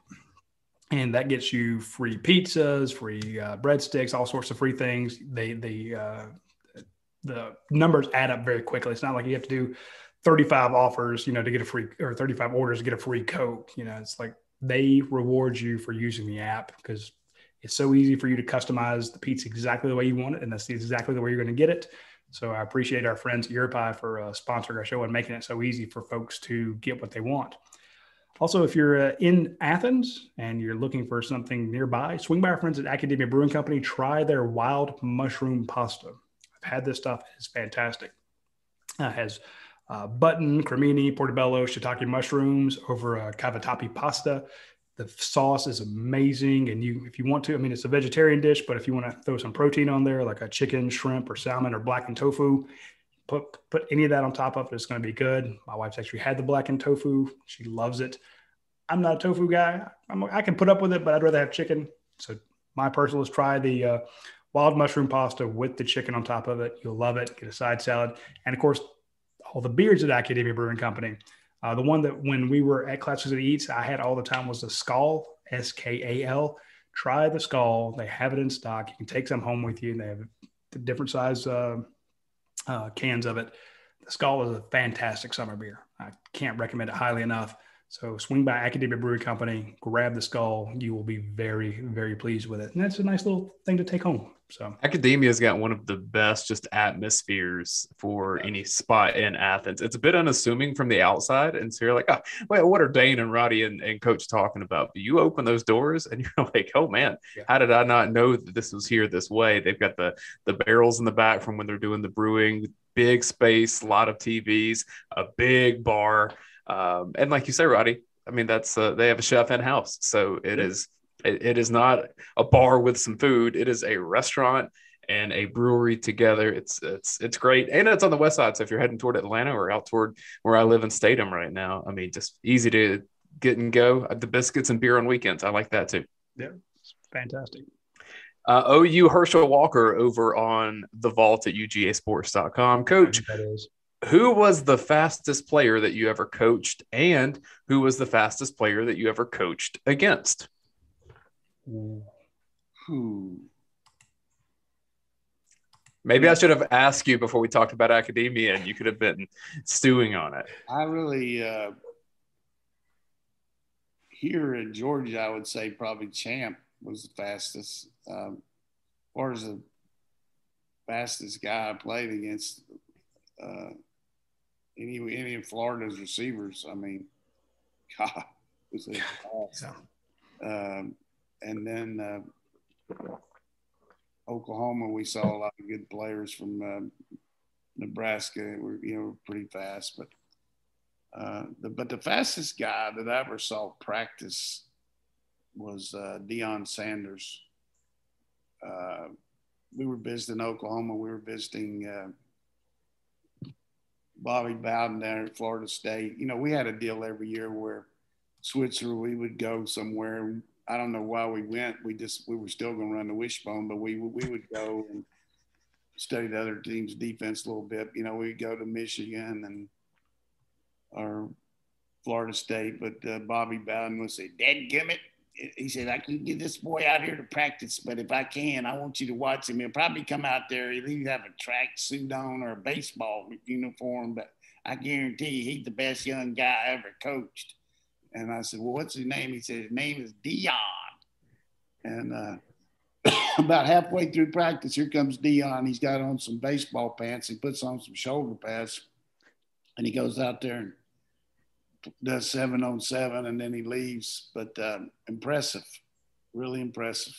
And that gets you free pizzas, free uh, breadsticks, all sorts of free things. They, they, uh, the numbers add up very quickly. It's not like you have to do thirty-five offers, you know, to get a free, or thirty-five orders to get a free Coke. You know, it's like they reward you for using the app because it's so easy for you to customize the pizza exactly the way you want it. And that's exactly the way you're going to get it. So I appreciate our friends at Europie for uh, sponsoring our show and making it so easy for folks to get what they want. Also, if you're uh, in Athens and you're looking for something nearby, swing by our friends at Academia Brewing Company. Try their wild mushroom pasta. I've had this stuff. It's fantastic. Uh, it has uh, button, cremini, portobello, shiitake mushrooms over a cavatappi pasta. The sauce is amazing. And you, if you want to, I mean, it's a vegetarian dish, but if you want to throw some protein on there, like a chicken, shrimp, or salmon, or blackened tofu, put, put any of that on top of it. It's going to be good. My wife's actually had the blackened tofu. She loves it. I'm not a tofu guy. I'm, I can put up with it, but I'd rather have chicken. So my personal is try the uh, wild mushroom pasta with the chicken on top of it. You'll love it. Get a side salad. And of course, all the beers at Academia Brewing Company. Uh, the one that when we were at Classic City Eats, I had all the time was the Skol, S K A L. Try the Skol. They have it in stock. You can take some home with you. They have the different size uh, uh, cans of it. The Skol is a fantastic summer beer. I can't recommend it highly enough. So swing by Academia Brewing Company, grab the Skol. You will be very, very pleased with it. And that's a nice little thing to take home. So Academia's got one of the best just atmospheres for any spot in Athens. It's a bit unassuming from the outside. And so you're like, oh, wait, what are Dane and Roddy and, and Coach talking about? But you open those doors and you're like, oh, man, yeah. How did I not know that this was here this way? They've got the, the barrels in the back from when they're doing the brewing, big space, a lot of T Vs, a big bar. Um, and like you say, Roddy, I mean, that's uh, they have a chef in house. So it yeah. is it, it is not a bar with some food. It is a restaurant and a brewery together. It's it's it's great. And it's on the west side. So if you're heading toward Atlanta or out toward where I live in Statham right now, I mean, just easy to get and go. The biscuits and beer on weekends. I like that too. Yeah, it's fantastic. Uh, O U Herschel Walker over on the Vault at U G A sports dot com. Coach, That is. who was the fastest player that you ever coached, and who was the fastest player that you ever coached against? Ooh. Maybe I should have asked you before we talked about academia, and you could have been stewing on it. I really uh, here in Georgia, I would say probably Champ was the fastest. Um, as far as the fastest guy I played against, uh, any any of Florida's receivers, I mean, God, was it fast. Yeah. Um, and then uh, Oklahoma, we saw a lot of good players from uh, Nebraska. Were you know pretty fast, but uh, the but the fastest guy that I ever saw practice was uh, Deion Sanders. Uh, we were visiting Oklahoma. We were visiting uh, Bobby Bowden there at Florida State. You know, we had a deal every year where Switzer, we would go somewhere. I don't know why we went. We just we were still going to run the wishbone, but we we would go and study the other team's defense a little bit. You know, we'd go to Michigan and or Florida State, but uh, Bobby Bowden would say, "Dadgummit," he said, "I can get this boy out here to practice, but if I can, I want you to watch him. He'll probably come out there. He'll either have a track suit on or a baseball uniform, but I guarantee you, he's the best young guy I ever coached." And I said, "Well, what's his name?" He said, "His name is Deion." And uh, about halfway through practice, here comes Deion. He's got on some baseball pants. He puts on some shoulder pads, and he goes out there and does seven on seven, and then he leaves. But uh, impressive, really impressive.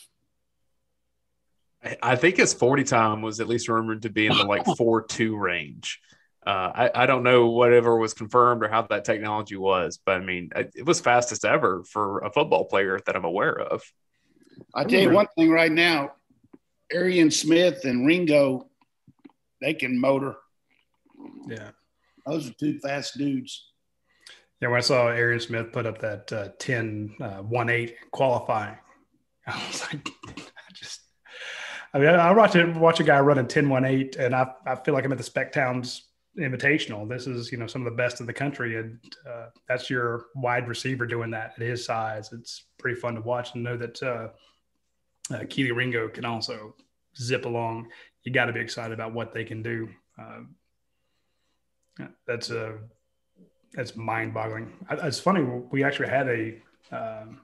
I think his forty time was at least rumored to be in the like four two range. Uh, I, I don't know whatever was confirmed or how that technology was, but I mean, it was fastest ever for a football player that I'm aware of. I'll tell you one thing right now, Arian Smith and Ringo, they can motor. Yeah. Those are two fast dudes. Yeah, when I saw Arian Smith put up that uh, ten one eight qualifying, I was like, I just, I mean, I watch it, watch a guy running ten one eight, and I, I feel like I'm at the Spec Towns Invitational. This is, you know, some of the best in the country, and uh, that's your wide receiver doing that at his size. It's pretty fun to watch and know that uh, uh, Keely Ringo can also zip along. You got to be excited about what they can do. Uh, that's a that's mind-boggling. It's funny. We actually had a um,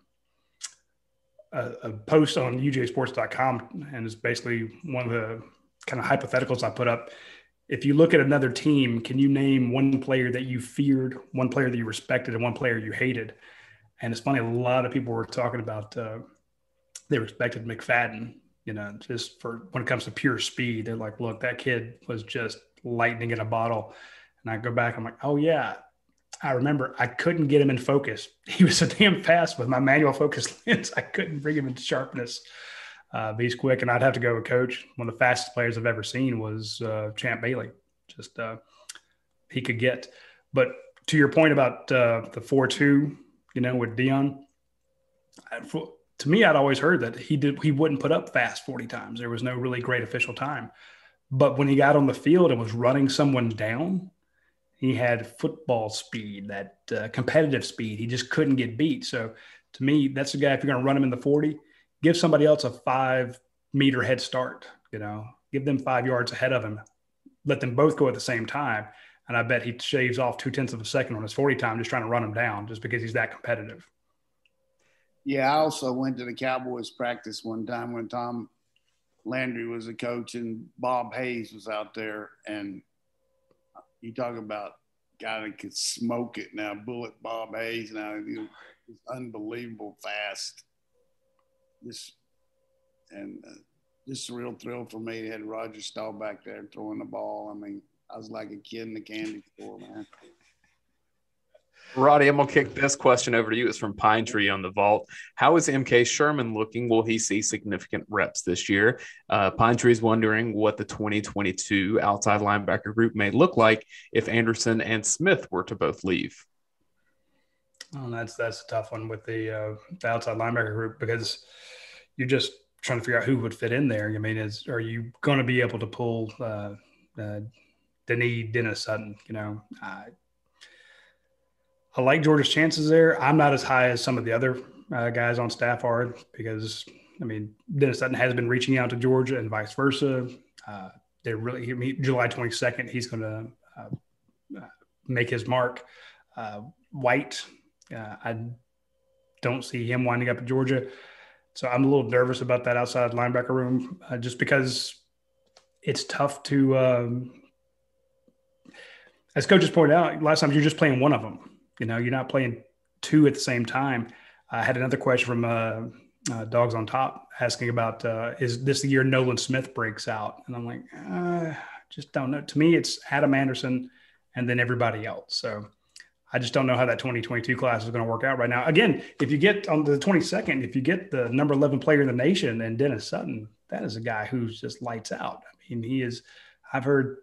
a, a post on U G A sports dot com, and it's basically one of the kind of hypotheticals I put up. If you look at another team, can you name one player that you feared, one player that you respected, and one player you hated? And it's funny, a lot of people were talking about uh, they respected McFadden, you know, just for when it comes to pure speed. They're like, look, that kid was just lightning in a bottle. And I go back, I'm like, oh, yeah, I remember I couldn't get him in focus. He was so damn fast with my manual focus lens. I couldn't bring him into sharpness. Uh, but he's quick, and I'd have to go with coach. One of the fastest players I've ever seen was uh, Champ Bailey. Just uh, he could get. But to your point about uh, the four two, you know, with Deion, I, for, to me, I'd always heard that he did he wouldn't put up fast forty times. There was no really great official time. But when he got on the field and was running someone down, he had football speed, that uh, competitive speed. He just couldn't get beat. So to me, that's the guy, if you're going to run him in the forty, give somebody else a five meter head start, you know, give them five yards ahead of him, let them both go at the same time. And I bet he shaves off two tenths of a second on his forty time, just trying to run him down just because he's that competitive. Yeah. I also went to the Cowboys practice one time when Tom Landry was a coach and Bob Hayes was out there, and you talk about a guy that could smoke it now, Bullet Bob Hayes. Now he's unbelievable fast. This and uh, just a real thrill for me to have Roger Stahl back there throwing the ball. I mean, I was like a kid in the candy store, man. Roddy, I'm gonna kick this question over to you. It's from Pine Tree on the Vault. How is M K Sherman looking? Will he see significant reps this year? Uh, Pine Tree is wondering what the twenty twenty-two outside linebacker group may look like if Anderson and Smith were to both leave. Oh, that's that's a tough one with the, uh, the outside linebacker group, because you're just trying to figure out who would fit in there. I mean, is are you going to be able to pull uh, uh, Denis Dennis Sutton? You know, I, I like Georgia's chances there. I'm not as high as some of the other uh, guys on staff are because, I mean, Dennis Sutton has been reaching out to Georgia and vice versa. Uh, they're really I mean, July twenty-second, he's going to uh, uh, make his mark. Uh, White, uh, I don't see him winding up at Georgia. So I'm a little nervous about that outside linebacker room uh, just because it's tough to, um, as coaches pointed out, last time you're just playing one of them. You know, you're not playing two at the same time. I had another question from uh, uh, Dogs on Top asking about, uh, is this the year Nolan Smith breaks out? And I'm like, uh, just don't know. To me, it's Adam Anderson and then everybody else. So I just don't know how that twenty twenty-two class is going to work out right now. Again, if you get on the twenty-second, if you get the number eleven player in the nation and Dennis Sutton, that is a guy who's just lights out. I mean, he is, I've heard,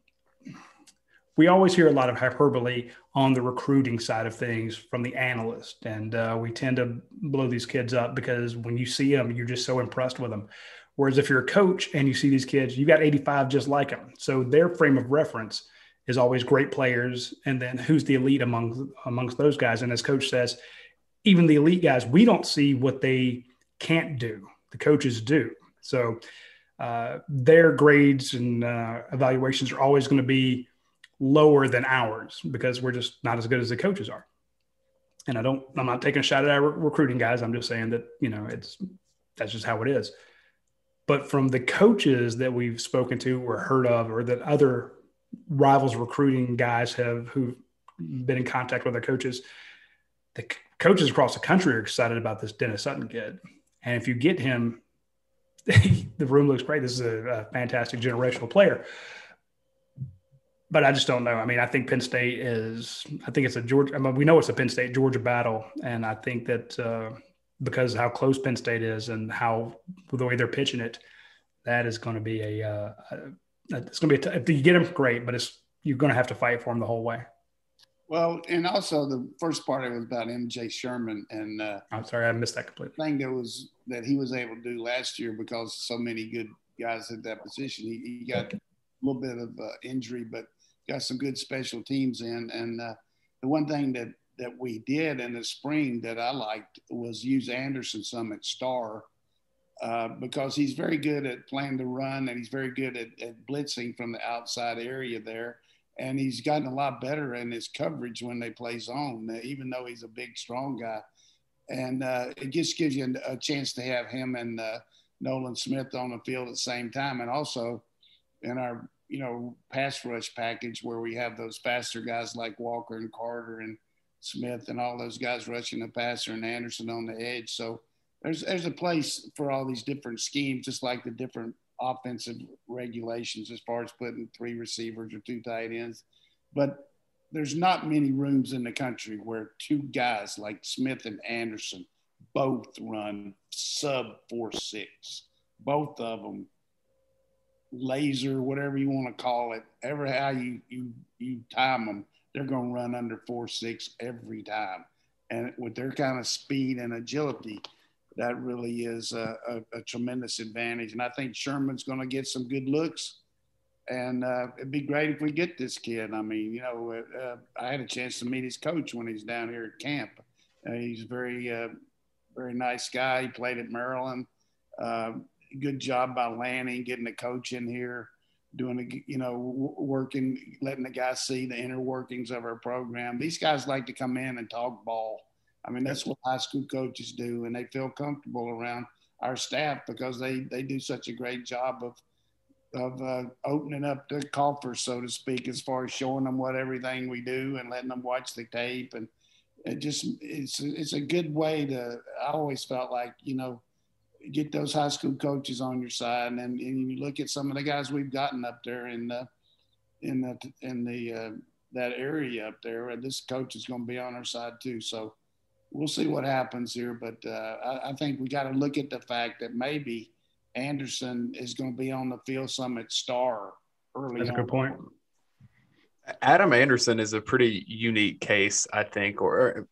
we always hear a lot of hyperbole on the recruiting side of things from the analyst. And uh, we tend to blow these kids up because when you see them, you're just so impressed with them. Whereas if you're a coach and you see these kids, you got eighty-five just like them. So their frame of reference is always great players. And then who's the elite among, amongst those guys? And as coach says, even the elite guys, we don't see what they can't do. The coaches do. So uh, their grades and uh, evaluations are always going to be lower than ours because we're just not as good as the coaches are. And I don't, I'm not taking a shot at our recruiting guys. I'm just saying that, you know, it's, that's just how it is. But from the coaches that we've spoken to or heard of, or that other rivals recruiting guys have, who've been in contact with their coaches, the c- coaches across the country are excited about this Dennis Sutton kid. And if you get him, the room looks great. This is a, a fantastic generational player. But I just don't know. I mean, I think Penn State is – I think it's a Georgia – I mean, we know it's a Penn State-Georgia battle, and I think that uh, because of how close Penn State is and how – the way they're pitching it, that is going to be a uh, – it's going to be a – if you get them, great, but it's you're going to have to fight for them the whole way. Well, and also the first part of it was about M J Sherman. And uh, I'm sorry, I missed that completely. The thing that, was, that he was able to do last year because so many good guys at that position, he, he got a little bit of uh, injury, but – got some good special teams in. And uh, the one thing that, that we did in the spring that I liked was use Anderson some at star uh, because he's very good at playing the run and he's very good at, at blitzing from the outside area there. And he's gotten a lot better in his coverage when they play zone, even though he's a big, strong guy. And uh, it just gives you a chance to have him and uh, Nolan Smith on the field at the same time. And also in our, you know, pass rush package where we have those faster guys like Walker and Carter and Smith and all those guys rushing the passer and Anderson on the edge. So there's there's a place for all these different schemes, just like the different offensive regulations as far as putting three receivers or two tight ends. But there's not many rooms in the country where two guys like Smith and Anderson both run sub four six, both of them. Laser, whatever you want to call it, ever how you you you time them, they're going to run under four six every time. And with their kind of speed and agility, that really is a, a, a tremendous advantage. And I think Sherman's going to get some good looks. And uh, it'd be great if we get this kid. I mean, you know, uh, I had a chance to meet his coach when he's down here at camp. Uh, he's a very, uh, very nice guy. He played at Maryland. Uh, good job by Lanning getting the coach in here, doing a, you know, working, letting the guys see the inner workings of our program. These guys like to come in and talk ball. I mean, that's what high school coaches do, and they feel comfortable around our staff because they they do such a great job of of uh, opening up the coffers, so to speak, as far as showing them what everything we do and letting them watch the tape. And it just it's it's a good way to. I always felt like, you know, get those high school coaches on your side, and, and you look at some of the guys we've gotten up there in the in the in the uh, that area up there. This coach is going to be on our side too, so we'll see what happens here. But uh, I, I think we got to look at the fact that maybe Anderson is going to be on the field some at star early. That's a good point. Adam Anderson is a pretty unique case, I think, or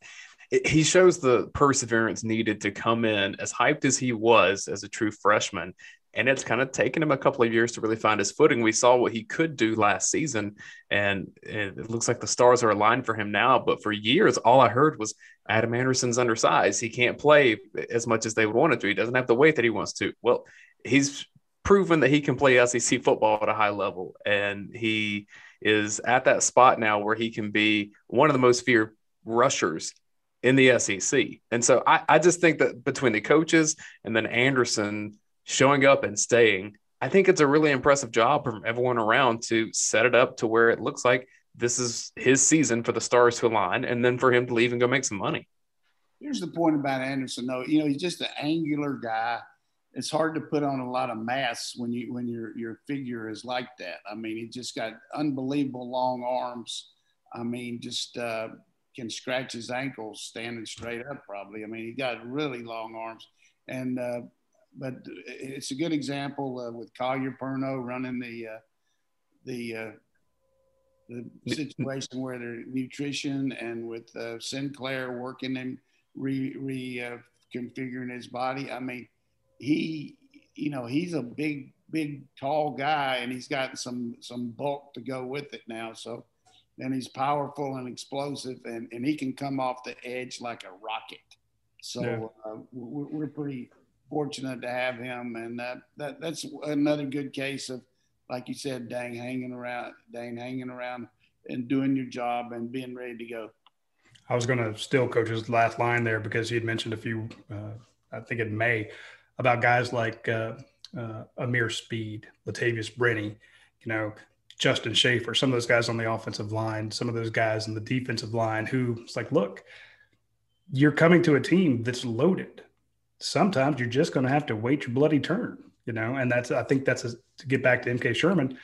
it, he shows the perseverance needed to come in as hyped as he was as a true freshman. And it's kind of taken him a couple of years to really find his footing. We saw what he could do last season, and it looks like the stars are aligned for him now. But for years, all I heard was Adam Anderson's undersized. He can't play as much as they would want him to. He doesn't have the weight that he wants to. Well, he's proven that he can play S E C football at a high level, and he is at that spot now where he can be one of the most feared rushers in the S E C. And so I, I just think that between the coaches and then Anderson showing up and staying, I think it's a really impressive job from everyone around to set it up to where it looks like this is his season for the stars to align and then for him to leave and go make some money. Here's the point about Anderson, though. You know, he's just an angular guy. It's hard to put on a lot of mass when you when your your figure is like that. I mean, he just got unbelievable long arms. I mean, just uh, can scratch his ankles standing straight up. Probably. I mean, he got really long arms, and uh, but it's a good example uh, with Collier Perno running the uh, the uh, the situation where they're nutrition, and with uh, Sinclair working and re, re uh, configuring his body. I mean. He, you know, he's a big, big, tall guy, and he's got some some bulk to go with it now. So, and he's powerful and explosive, and, and he can come off the edge like a rocket. So yeah. uh, we're, we're pretty fortunate to have him, and uh, that that's another good case of, like you said, Dane hanging around, Dane hanging around, and doing your job and being ready to go. I was going to steal Coach's last line there because he had mentioned a few, uh, I think in May, about guys like uh, uh, Amir Speed, Latavius Brenny, you know, Justin Schaefer, some of those guys on the offensive line, some of those guys on the defensive line who it's like, look, you're coming to a team that's loaded. Sometimes you're just going to have to wait your bloody turn, you know, and that's, I think that's a, to get back to M K Sherman.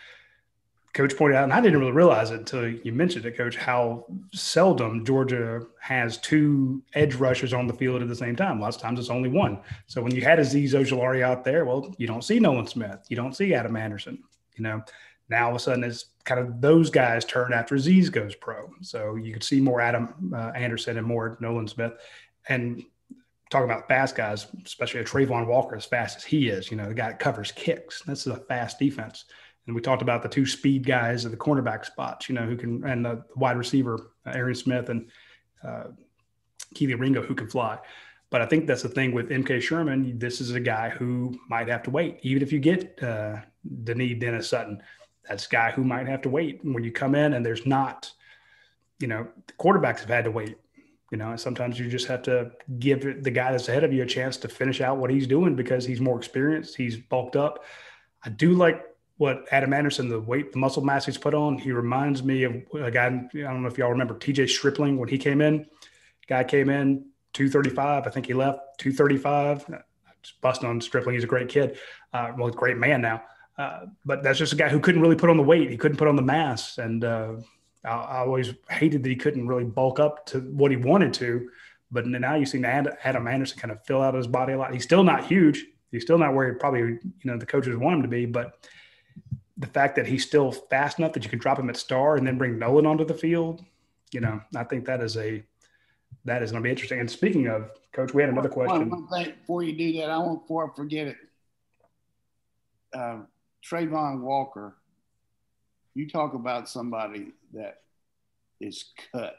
Coach pointed out, and I didn't really realize it until you mentioned it, Coach, how seldom Georgia has two edge rushers on the field at the same time. Lots of times it's only one. So when you had Azeez Ojulari out there, well, you don't see Nolan Smith. You don't see Adam Anderson. You know, now all of a sudden it's kind of those guys turn after Azeez goes pro. So you could see more Adam uh, Anderson and more Nolan Smith. And talking about fast guys, especially a Trayvon Walker, as fast as he is, you know, the guy that covers kicks. This is a fast defense. And we talked about the two speed guys at the cornerback spots, you know, who can, and the wide receiver, uh, Arian Smith and uh, Keely Ringo, who can fly. But I think that's the thing with M K Sherman. This is a guy who might have to wait. Even if you get uh, Denis Dennis Sutton, that's a guy who might have to wait. When you come in and there's not, you know, the quarterbacks have had to wait, you know, and sometimes you just have to give the guy that's ahead of you a chance to finish out what he's doing because he's more experienced. He's bulked up. I do like what Adam Anderson, the weight, the muscle mass he's put on. He reminds me of a guy, I don't know if y'all remember T J Stripling when he came in. Guy came in two thirty-five. I think he left two thirty-five. Just busting on Stripling. He's a great kid. Uh, well, a great man now. Uh, but that's just a guy who couldn't really put on the weight. He couldn't put on the mass. And uh, I, I always hated that he couldn't really bulk up to what he wanted to. But now you've seen Adam Anderson kind of fill out his body a lot. He's still not huge. He's still not where he probably, you know, the coaches want him to be. But the fact that he's still fast enough that you can drop him at star and then bring Nolan onto the field, you know, I think that is a that is going to be interesting. And speaking of, Coach, we had another question. One thing before you do that, I won't before I forget it. Uh, Trayvon Walker, you talk about somebody that is cut.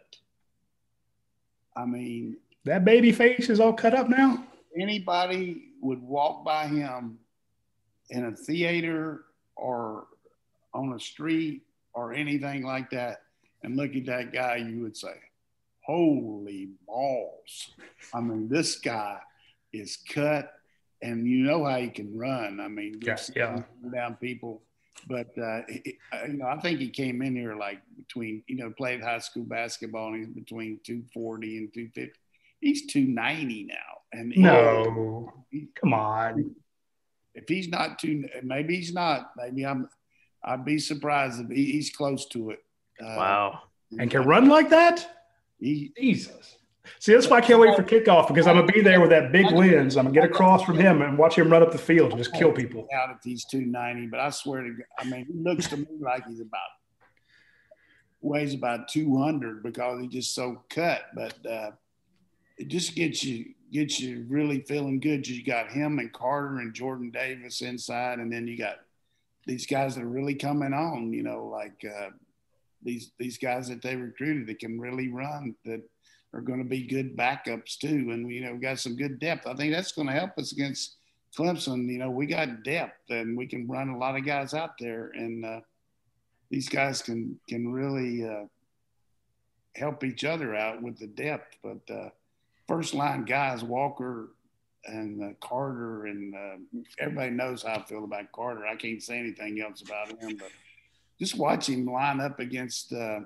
I mean, that baby face is all cut up now. Anybody would walk by him in a theater or on a street or anything like that and look at that guy, you would say, holy balls. I mean, this guy is cut, and you know how he can run. I mean, yeah, yeah. down people. But, uh, it, you know, I think he came in here like between, you know, played high school basketball, and he's between two forty and two fifty. He's two ninety now. And no, he, come on. If he's not too, maybe he's not. Maybe I'm. I'd be surprised if he, he's close to it. Uh, wow! And can run like that? He, Jesus. See, that's why I can't wait for kickoff because I'm gonna be there with that big lens. I'm gonna get across from him and watch him run up the field and just kill people. Out if he's two ninety, but I swear to God, I mean, he looks to me like he's about weighs about two hundred because he's just so cut. But uh, it just gets you gets you really feeling good. You got him and Carter and Jordan Davis inside, and then you got these guys that are really coming on. You know, like uh, these these guys that they recruited that can really run, that are going to be good backups too. And you know, we got some good depth. I think that's going to help us against Clemson. You know, we got depth, and we can run a lot of guys out there, and uh, these guys can can really uh, help each other out with the depth. But uh, first line guys, Walker and uh, Carter, and uh, everybody knows how I feel about Carter. I can't say anything else about him, but just watch him line up against uh,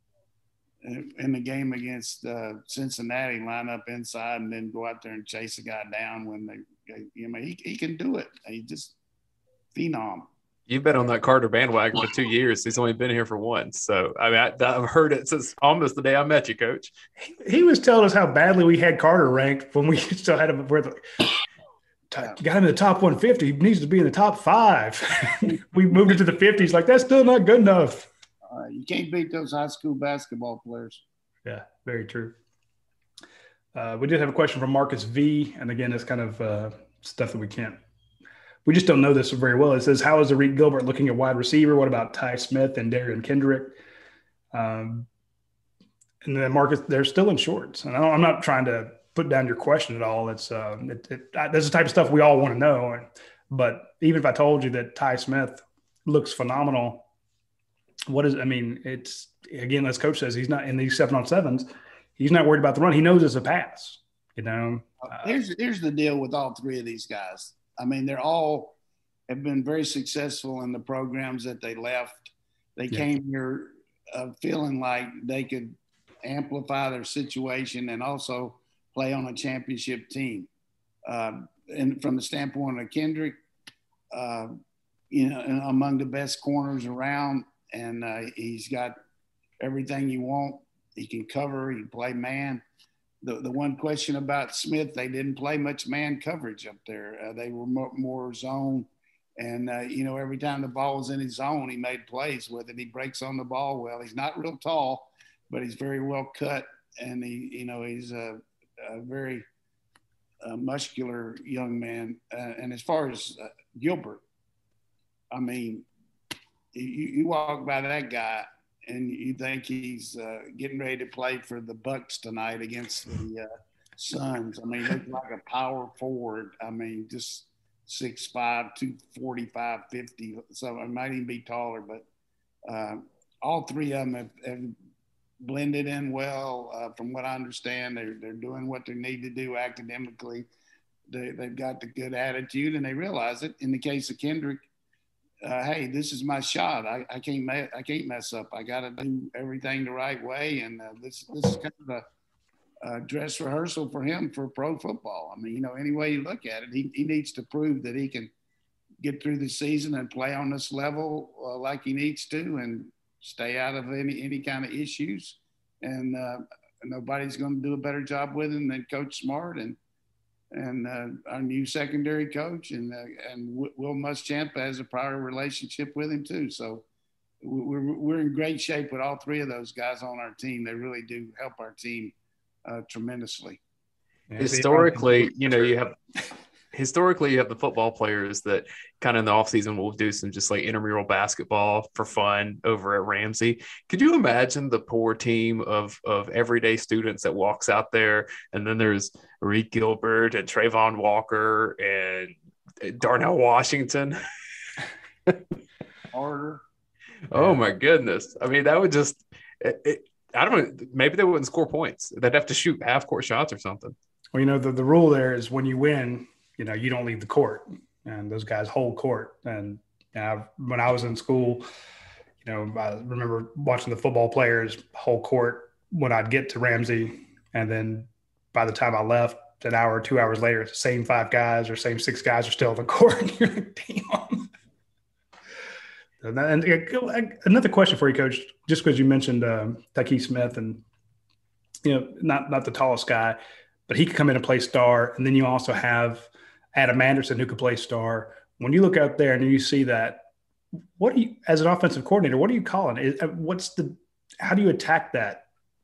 in the game against uh, Cincinnati, line up inside and then go out there and chase a guy down when they, you know, he, he can do it. He just phenom. You've been on that Carter bandwagon for two years. He's only been here for one. So, I mean, I, I've heard it since almost the day I met you, Coach. He, he was telling us how badly we had Carter ranked when we still had him. Where the, got him in the top one fifty. He needs to be in the top five. We moved into the fifties. Like, that's still not good enough. Uh, you can't beat those high school basketball players. Yeah, very true. Uh, we did have a question from Marcus V. And again, it's kind of uh, stuff that we can't We just don't know this very well. It says, how is Arik Gilbert looking at wide receiver? What about Ty Smith and Darian Kendrick? Um, and then Marcus, they're still in shorts. And I don't, I'm not trying to put down your question at all. It's uh, it, it, that's the type of stuff we all want to know. But even if I told you that Ty Smith looks phenomenal, what is, I mean, it's, again, as Coach says, he's not in these seven on sevens. He's not worried about the run. He knows it's a pass, you know. Uh, here's, here's the deal with all three of these guys. I mean, they're all have been very successful in the programs that they left. They yeah. came here uh, feeling like they could amplify their situation and also play on a championship team. Uh, and from the standpoint of Kendrick, uh, you know, among the best corners around, and uh, he's got everything you want. He can cover, he can play man. The the one question about Smith, they didn't play much man coverage up there. Uh, they were more, more zone. And, uh, you know, every time the ball was in his zone, he made plays with it. He breaks on the ball well. He's not real tall, but he's very well cut. And, he, you know, he's a, a very uh, muscular young man. Uh, and as far as uh, Gilbert, I mean, you, you walk by that guy and you think he's uh, getting ready to play for the Bucks tonight against the uh, Suns. I mean, he looks like a power forward. I mean, just six five, two forty-five, fifty. So it might even be taller, but uh, all three of them have, have blended in well. Uh, from what I understand, they're, they're doing what they need to do academically. They, they've got the good attitude, and they realize it. In the case of Kendrick, Uh, hey, this is my shot. I, I can't me- I can't mess up. I got to do everything the right way, and uh, this this is kind of a, a dress rehearsal for him for pro football. I mean, you know, any way you look at it, he, he needs to prove that he can get through the season and play on this level uh, like he needs to, and stay out of any any kind of issues. And uh, nobody's going to do a better job with him than Coach Smart and. and uh, our new secondary coach, and uh, and Will Muschamp has a prior relationship with him too. So we're we're in great shape with all three of those guys on our team. They really do help our team uh, tremendously. Historically, you know, you have historically you have the football players that kind of in the offseason will do some just like intramural basketball for fun over at Ramsey. Could you imagine the poor team of of everyday students that walks out there, and then there's Arik Gilbert and Trayvon Walker and Darnell Washington? Harder. Oh my goodness. I mean, that would just it, it, I don't know, maybe they wouldn't score points. They'd have to shoot half court shots or something. Well, you know, the, the rule there is when you win, you know, you don't leave the court, and those guys hold court. And you know, when I was in school, you know, I remember watching the football players hold court when I'd get to Ramsey. And then by the time I left, an hour or two hours later, the same five guys or same six guys are still on the court. You're like, damn. And, and another question for you, Coach, just because you mentioned um, Tyke Smith, and, you know, not, not the tallest guy, but he could come in and play star. And then you also have Adam Anderson, who could play star. When you look out there and you see that, what do you, as an offensive coordinator, what are you calling? Is, what's the, how do you attack that?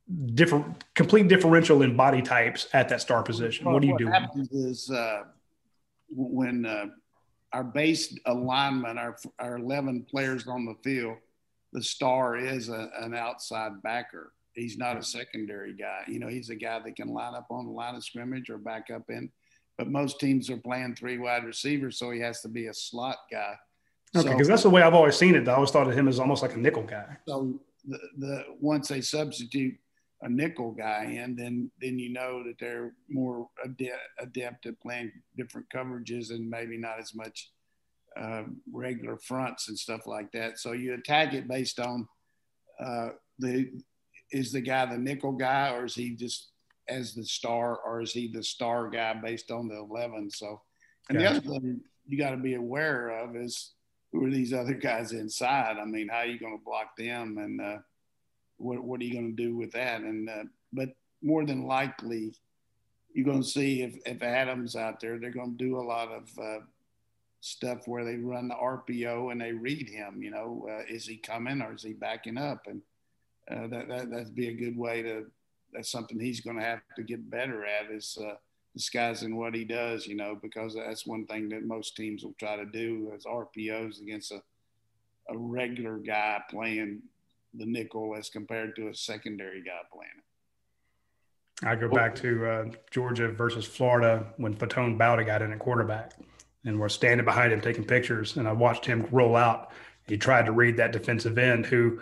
different, complete differential in body types at that star position. Well, what do you what do? What happens is uh, when uh, our base alignment, our our eleven players on the field, the star is a, an outside backer. He's not a secondary guy. You know, he's a guy that can line up on the line of scrimmage or back up in. But most teams are playing three wide receivers, so he has to be a slot guy. Okay, because so, that's the way I've always seen it. I always thought of him as almost like a nickel guy. So the, the once they substitute a nickel guy in, then then you know that they're more adept, adept at playing different coverages and maybe not as much uh, regular fronts and stuff like that. So you attack it based on uh, the is the guy the nickel guy, or is he just as the star, or is he the star guy based on the eleven? So, and gotcha. The other thing you got to be aware of is who are these other guys inside? I mean, how are you going to block them, and uh, what what are you going to do with that? And uh, but more than likely, you're going to see if if Adams out there, they're going to do a lot of uh, stuff where they run the R P O and they read him. You know, uh, is he coming or is he backing up? And uh, that that that'd be a good way to. That's something he's going to have to get better at is uh, disguising what he does, you know, because that's one thing that most teams will try to do is R P Os against a, a regular guy playing the nickel as compared to a secondary guy playing it. I go back to uh, Georgia versus Florida when Fatone Bowdy got in at quarterback and we're standing behind him taking pictures, and I watched him roll out. He tried to read that defensive end who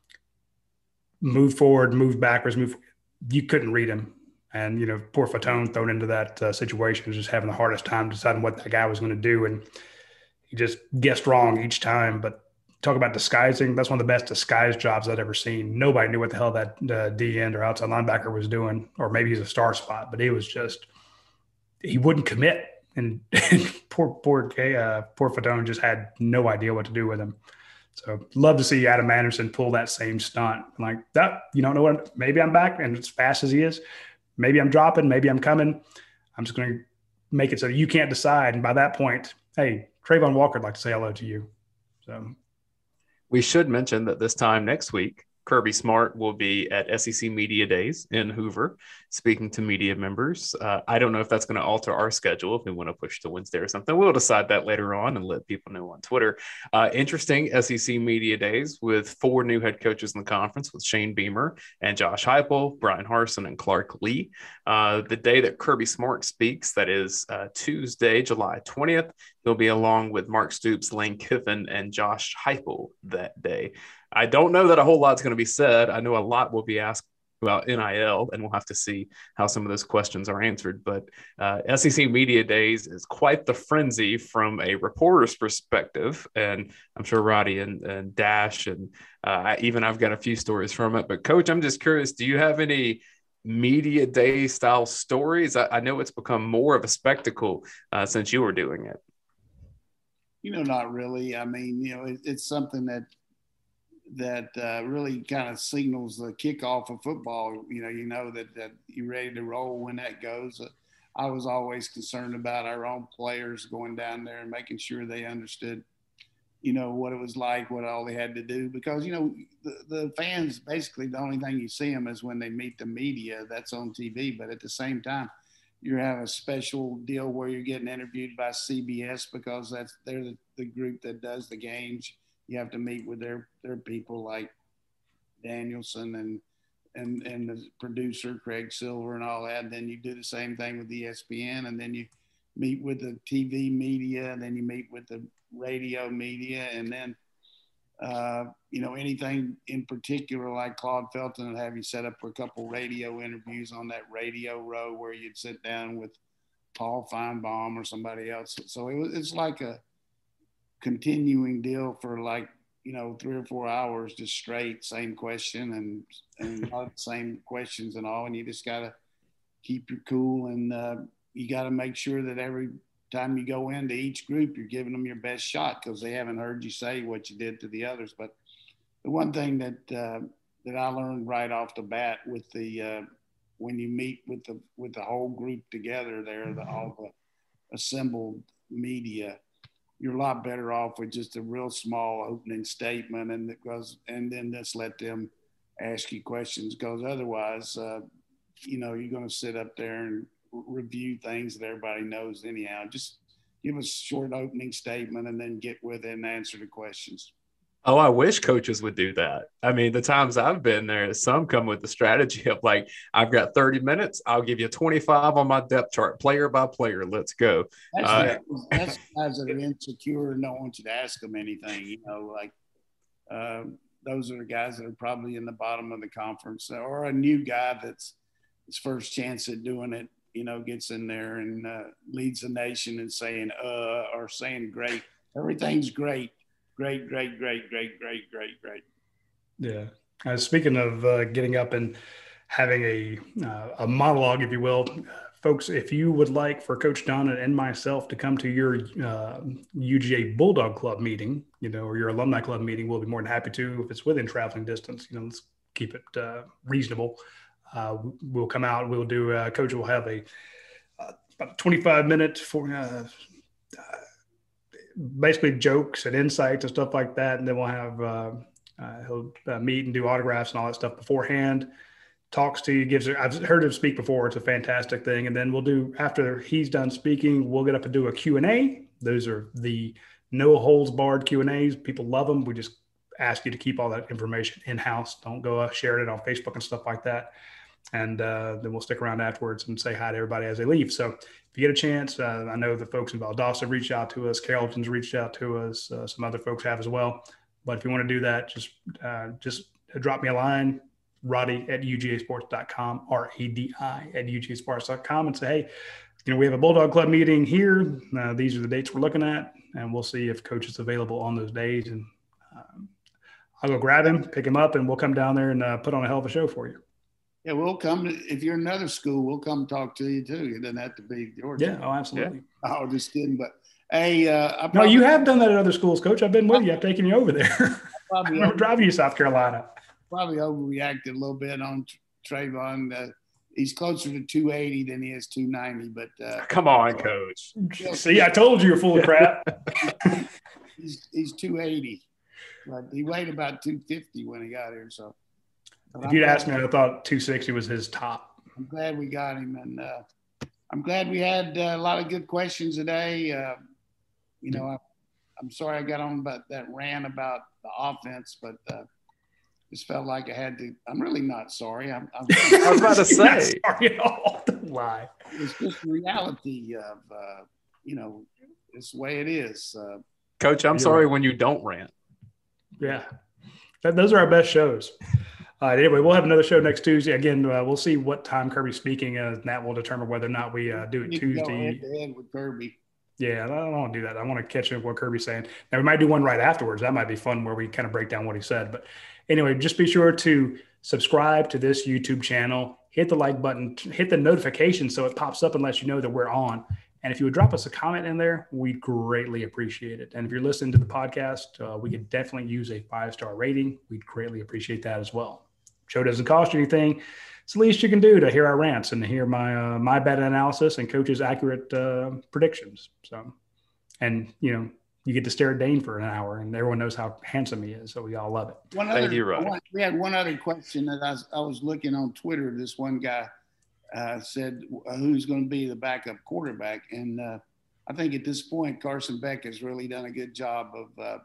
moved forward, moved backwards, moved – you couldn't read him. And, you know, poor Fatone thrown into that uh, situation was just having the hardest time deciding what that guy was going to do. And he just guessed wrong each time. But talk about disguising. That's one of the best disguise jobs I'd ever seen. Nobody knew what the hell that uh, D end or outside linebacker was doing, or maybe he's a star spot, but he was just, he wouldn't commit. And, and poor, poor, uh, poor Fatone just had no idea what to do with him. So love to see Adam Anderson pull that same stunt. Like that, you don't know what, maybe I'm back and as fast as he is, maybe I'm dropping, maybe I'm coming. I'm just going to make it so you can't decide. And by that point, hey, Trayvon Walker would like to say hello to you. So we should mention that this time next week, Kirby Smart will be at S E C Media Days in Hoover, speaking to media members. Uh, I don't know if that's going to alter our schedule if we want to push to Wednesday or something. We'll decide that later on and let people know on Twitter. Uh, interesting S E C Media Days with four new head coaches in the conference with Shane Beamer and Josh Heupel, Brian Harsin, and Clark Lee. Uh, the day that Kirby Smart speaks, that is uh, Tuesday, July twentieth, he'll be along with Mark Stoops, Lane Kiffin, and Josh Heupel that day. I don't know that a whole lot's going to be said. I know a lot will be asked about N I L, and we'll have to see how some of those questions are answered. But uh, S E C Media Days is quite the frenzy from a reporter's perspective, and I'm sure Roddy and, and Dash and uh, even I've got a few stories from it. But, Coach, I'm just curious, do you have any media day style stories? I, I know it's become more of a spectacle uh, since you were doing it. You know, not really. I mean, you know, it, it's something that that uh, really kind of signals the kickoff of football. You know, you know that, that you're ready to roll when that goes. Uh, I was always concerned about our own players going down there and making sure they understood, you know, what it was like, what all they had to do. Because, you know, the, the fans, basically the only thing you see them is when they meet the media. That's on T V. But at the same time, you have a special deal where you're getting interviewed by C B S because that's they're the, the group that does the games. You have to meet with their, their people like Danielson and, and, and the producer, Craig Silver, and all that. And then you do the same thing with E S P N. And then you meet with the T V media, and then you meet with the radio media. And then, uh, you know, anything in particular, like Claude Felton would have you set up for a couple radio interviews on that radio row where you'd sit down with Paul Feinbaum or somebody else. So it was, it's like a continuing deal for like, you know, three or four hours, just straight, same question and, and all the same questions and all. And you just got to keep your cool, and uh, you got to make sure that every time you go into each group, you're giving them your best shot because they haven't heard you say what you did to the others. But the one thing that, uh, that I learned right off the bat with the, uh, when you meet with the, with the whole group together there, the, all the assembled media, you're a lot better off with just a real small opening statement, and because and then just let them ask you questions, because otherwise, uh, you know, you're going to sit up there and review things that everybody knows anyhow. Just give us a short opening statement and then get with it and answer the questions. Oh, I wish coaches would do that. I mean, the times I've been there, some come with the strategy of like, I've got thirty minutes. I'll give you twenty-five on my depth chart, player by player. Let's go. That's, Uh, the, that's guys that are insecure and don't want you to ask them anything. You know, like uh, those are the guys that are probably in the bottom of the conference, or a new guy that's his first chance at doing it, you know, gets in there and uh, leads the nation and saying, uh, or saying great. Everything's great. Great, great, great, great, great, great, great. Yeah. Uh, speaking of uh, getting up and having a uh, a monologue, if you will, folks, if you would like for Coach Donna and myself to come to your uh, U G A Bulldog Club meeting, you know, or your alumni club meeting, we'll be more than happy to. If it's within traveling distance, you know, let's keep it uh, reasonable. Uh, we'll come out. We'll do. Uh, Coach will have a uh, about twenty-five minute for. Uh, uh, basically jokes and insights and stuff like that. And then we'll have, uh, uh, he'll uh, meet and do autographs and all that stuff beforehand, talks to you, gives, I've heard him speak before. It's a fantastic thing. And then we'll do, after he's done speaking, we'll get up and do a Q and A. Those are the no holds barred Q and A's. People love them. We just ask you to keep all that information in-house. Don't go uh, share it on Facebook and stuff like that. And uh, then we'll stick around afterwards and say hi to everybody as they leave. So if you get a chance, uh, I know the folks in Valdosta have reached out to us. Carrollton's reached out to us. Uh, some other folks have as well. But if you want to do that, just uh, just drop me a line, Roddy at U G A sports dot com, R A D I at U G A sports dot com, and say, hey, you know, we have a Bulldog Club meeting here. Uh, these are the dates we're looking at, and we'll see if Coach is available on those days. And um, I'll go grab him, pick him up, and we'll come down there and uh, put on a hell of a show for you. Yeah, we'll come to, if you're in another school, we'll come talk to you too. It doesn't have to be Georgia. Yeah, oh, absolutely. Yeah. Oh, just kidding. But hey, uh, I probably, no, you have done that at other schools, Coach. I've been with you. I've taken you over there. I remember over, driving you to South Carolina. Probably overreacted a little bit on Trayvon. Uh, he's closer to two eighty than he is two ninety. But uh, come on, Coach. See, I told you you're full of crap. he's he's two eighty, but he weighed about two fifty when he got here. So. But if you'd asked me, I thought two sixty was his top. I'm glad we got him, and uh, I'm glad we had uh, a lot of good questions today. Uh, you know, I, I'm sorry I got on about that rant about the offense, but uh, just felt like I had to. I'm really not sorry. I'm, I'm I was about to say, sorry at all. Don't lie. It's just the reality of, uh, you know, it's the way it is. Uh, Coach, I'm sorry right. when you don't rant. Yeah, that, those are our best shows. Uh, anyway, we'll have another show next Tuesday. Again, uh, we'll see what time Kirby's speaking, uh, and that will determine whether or not we uh, do it you Tuesday. Go head to head with Kirby. Yeah, I don't want to do that. I want to catch up what Kirby's saying. Now, we might do one right afterwards. That might be fun where we kind of break down what he said. But anyway, just be sure to subscribe to this YouTube channel, hit the like button, hit the notification so it pops up and lets you know that we're on. And if you would drop us a comment in there, we'd greatly appreciate it. And if you're listening to the podcast, uh, we could definitely use a five-star rating. We'd greatly appreciate that as well. Show doesn't cost you anything. It's the least you can do to hear our rants and to hear my uh, my bad analysis and Coach's accurate uh, predictions. So, and you know, you get to stare at Dane for an hour, and everyone knows how handsome he is. So we all love it. One Thank other, you, Rod. one, we had one other question that I was, I was looking on Twitter. This one guy uh, said, "Who's going to be the backup quarterback?" And uh, I think at this point, Carson Beck has really done a good job of. Uh,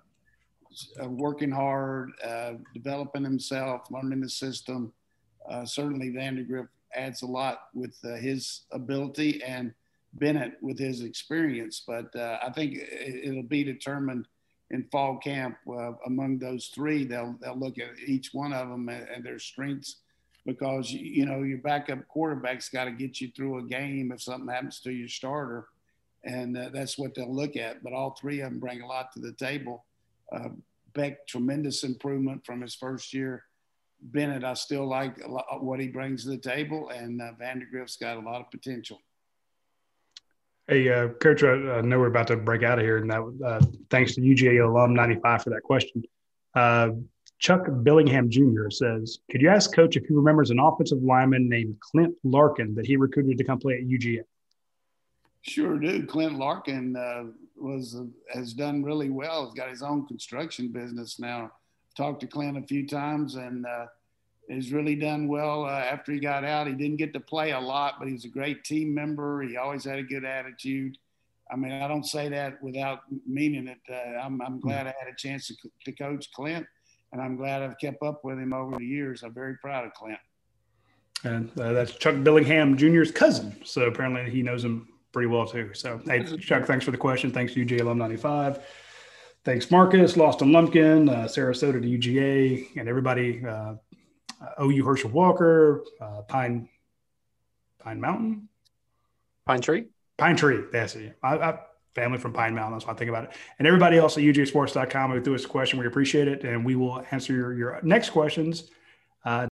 Uh, working hard, uh, developing himself, learning the system. Uh, certainly Vandagriff adds a lot with uh, his ability and Bennett with his experience. But uh, I think it, it'll be determined in fall camp uh, among those three. They'll they'll look at each one of them and, and their strengths because, you know, your backup quarterback's got to get you through a game if something happens to your starter. And uh, that's what they'll look at. But all three of them bring a lot to the table. Uh, Beck, tremendous improvement from his first year. Bennett, I still like a lot what he brings to the table, and uh, Vandagriff's got a lot of potential. Hey, uh, Coach, I know we're about to break out of here, and that uh, thanks to U G A Alum ninety-five for that question. Uh, Chuck Billingham Junior says, could you ask Coach if he remembers an offensive lineman named Clint Larkin that he recruited to come play at U G A? Sure do. Clint Larkin uh, was uh, has done really well. He's got his own construction business now. Talked to Clint a few times, and uh, has really done well uh, after he got out. He didn't get to play a lot, but he was a great team member. He always had a good attitude. I mean, I don't say that without meaning it. Uh, I'm, I'm glad I had a chance to, to coach Clint, and I'm glad I've kept up with him over the years. I'm very proud of Clint. And uh, that's Chuck Billingham Junior's cousin. So apparently he knows him pretty well too. So, hey, Chuck, thanks for the question. Thanks to U G A Alum ninety-five. Thanks, Marcus, Lost on Lumpkin, uh, Sarasota to U G A, and everybody, uh, O U Herschel Walker, uh, Pine Pine Mountain? Pine Tree? Pine Tree, that's it. I, I, family from Pine Mountain, that's what I think about it. And everybody else at U G A sports dot com who threw us a question, we appreciate it, and we will answer your, your next questions uh,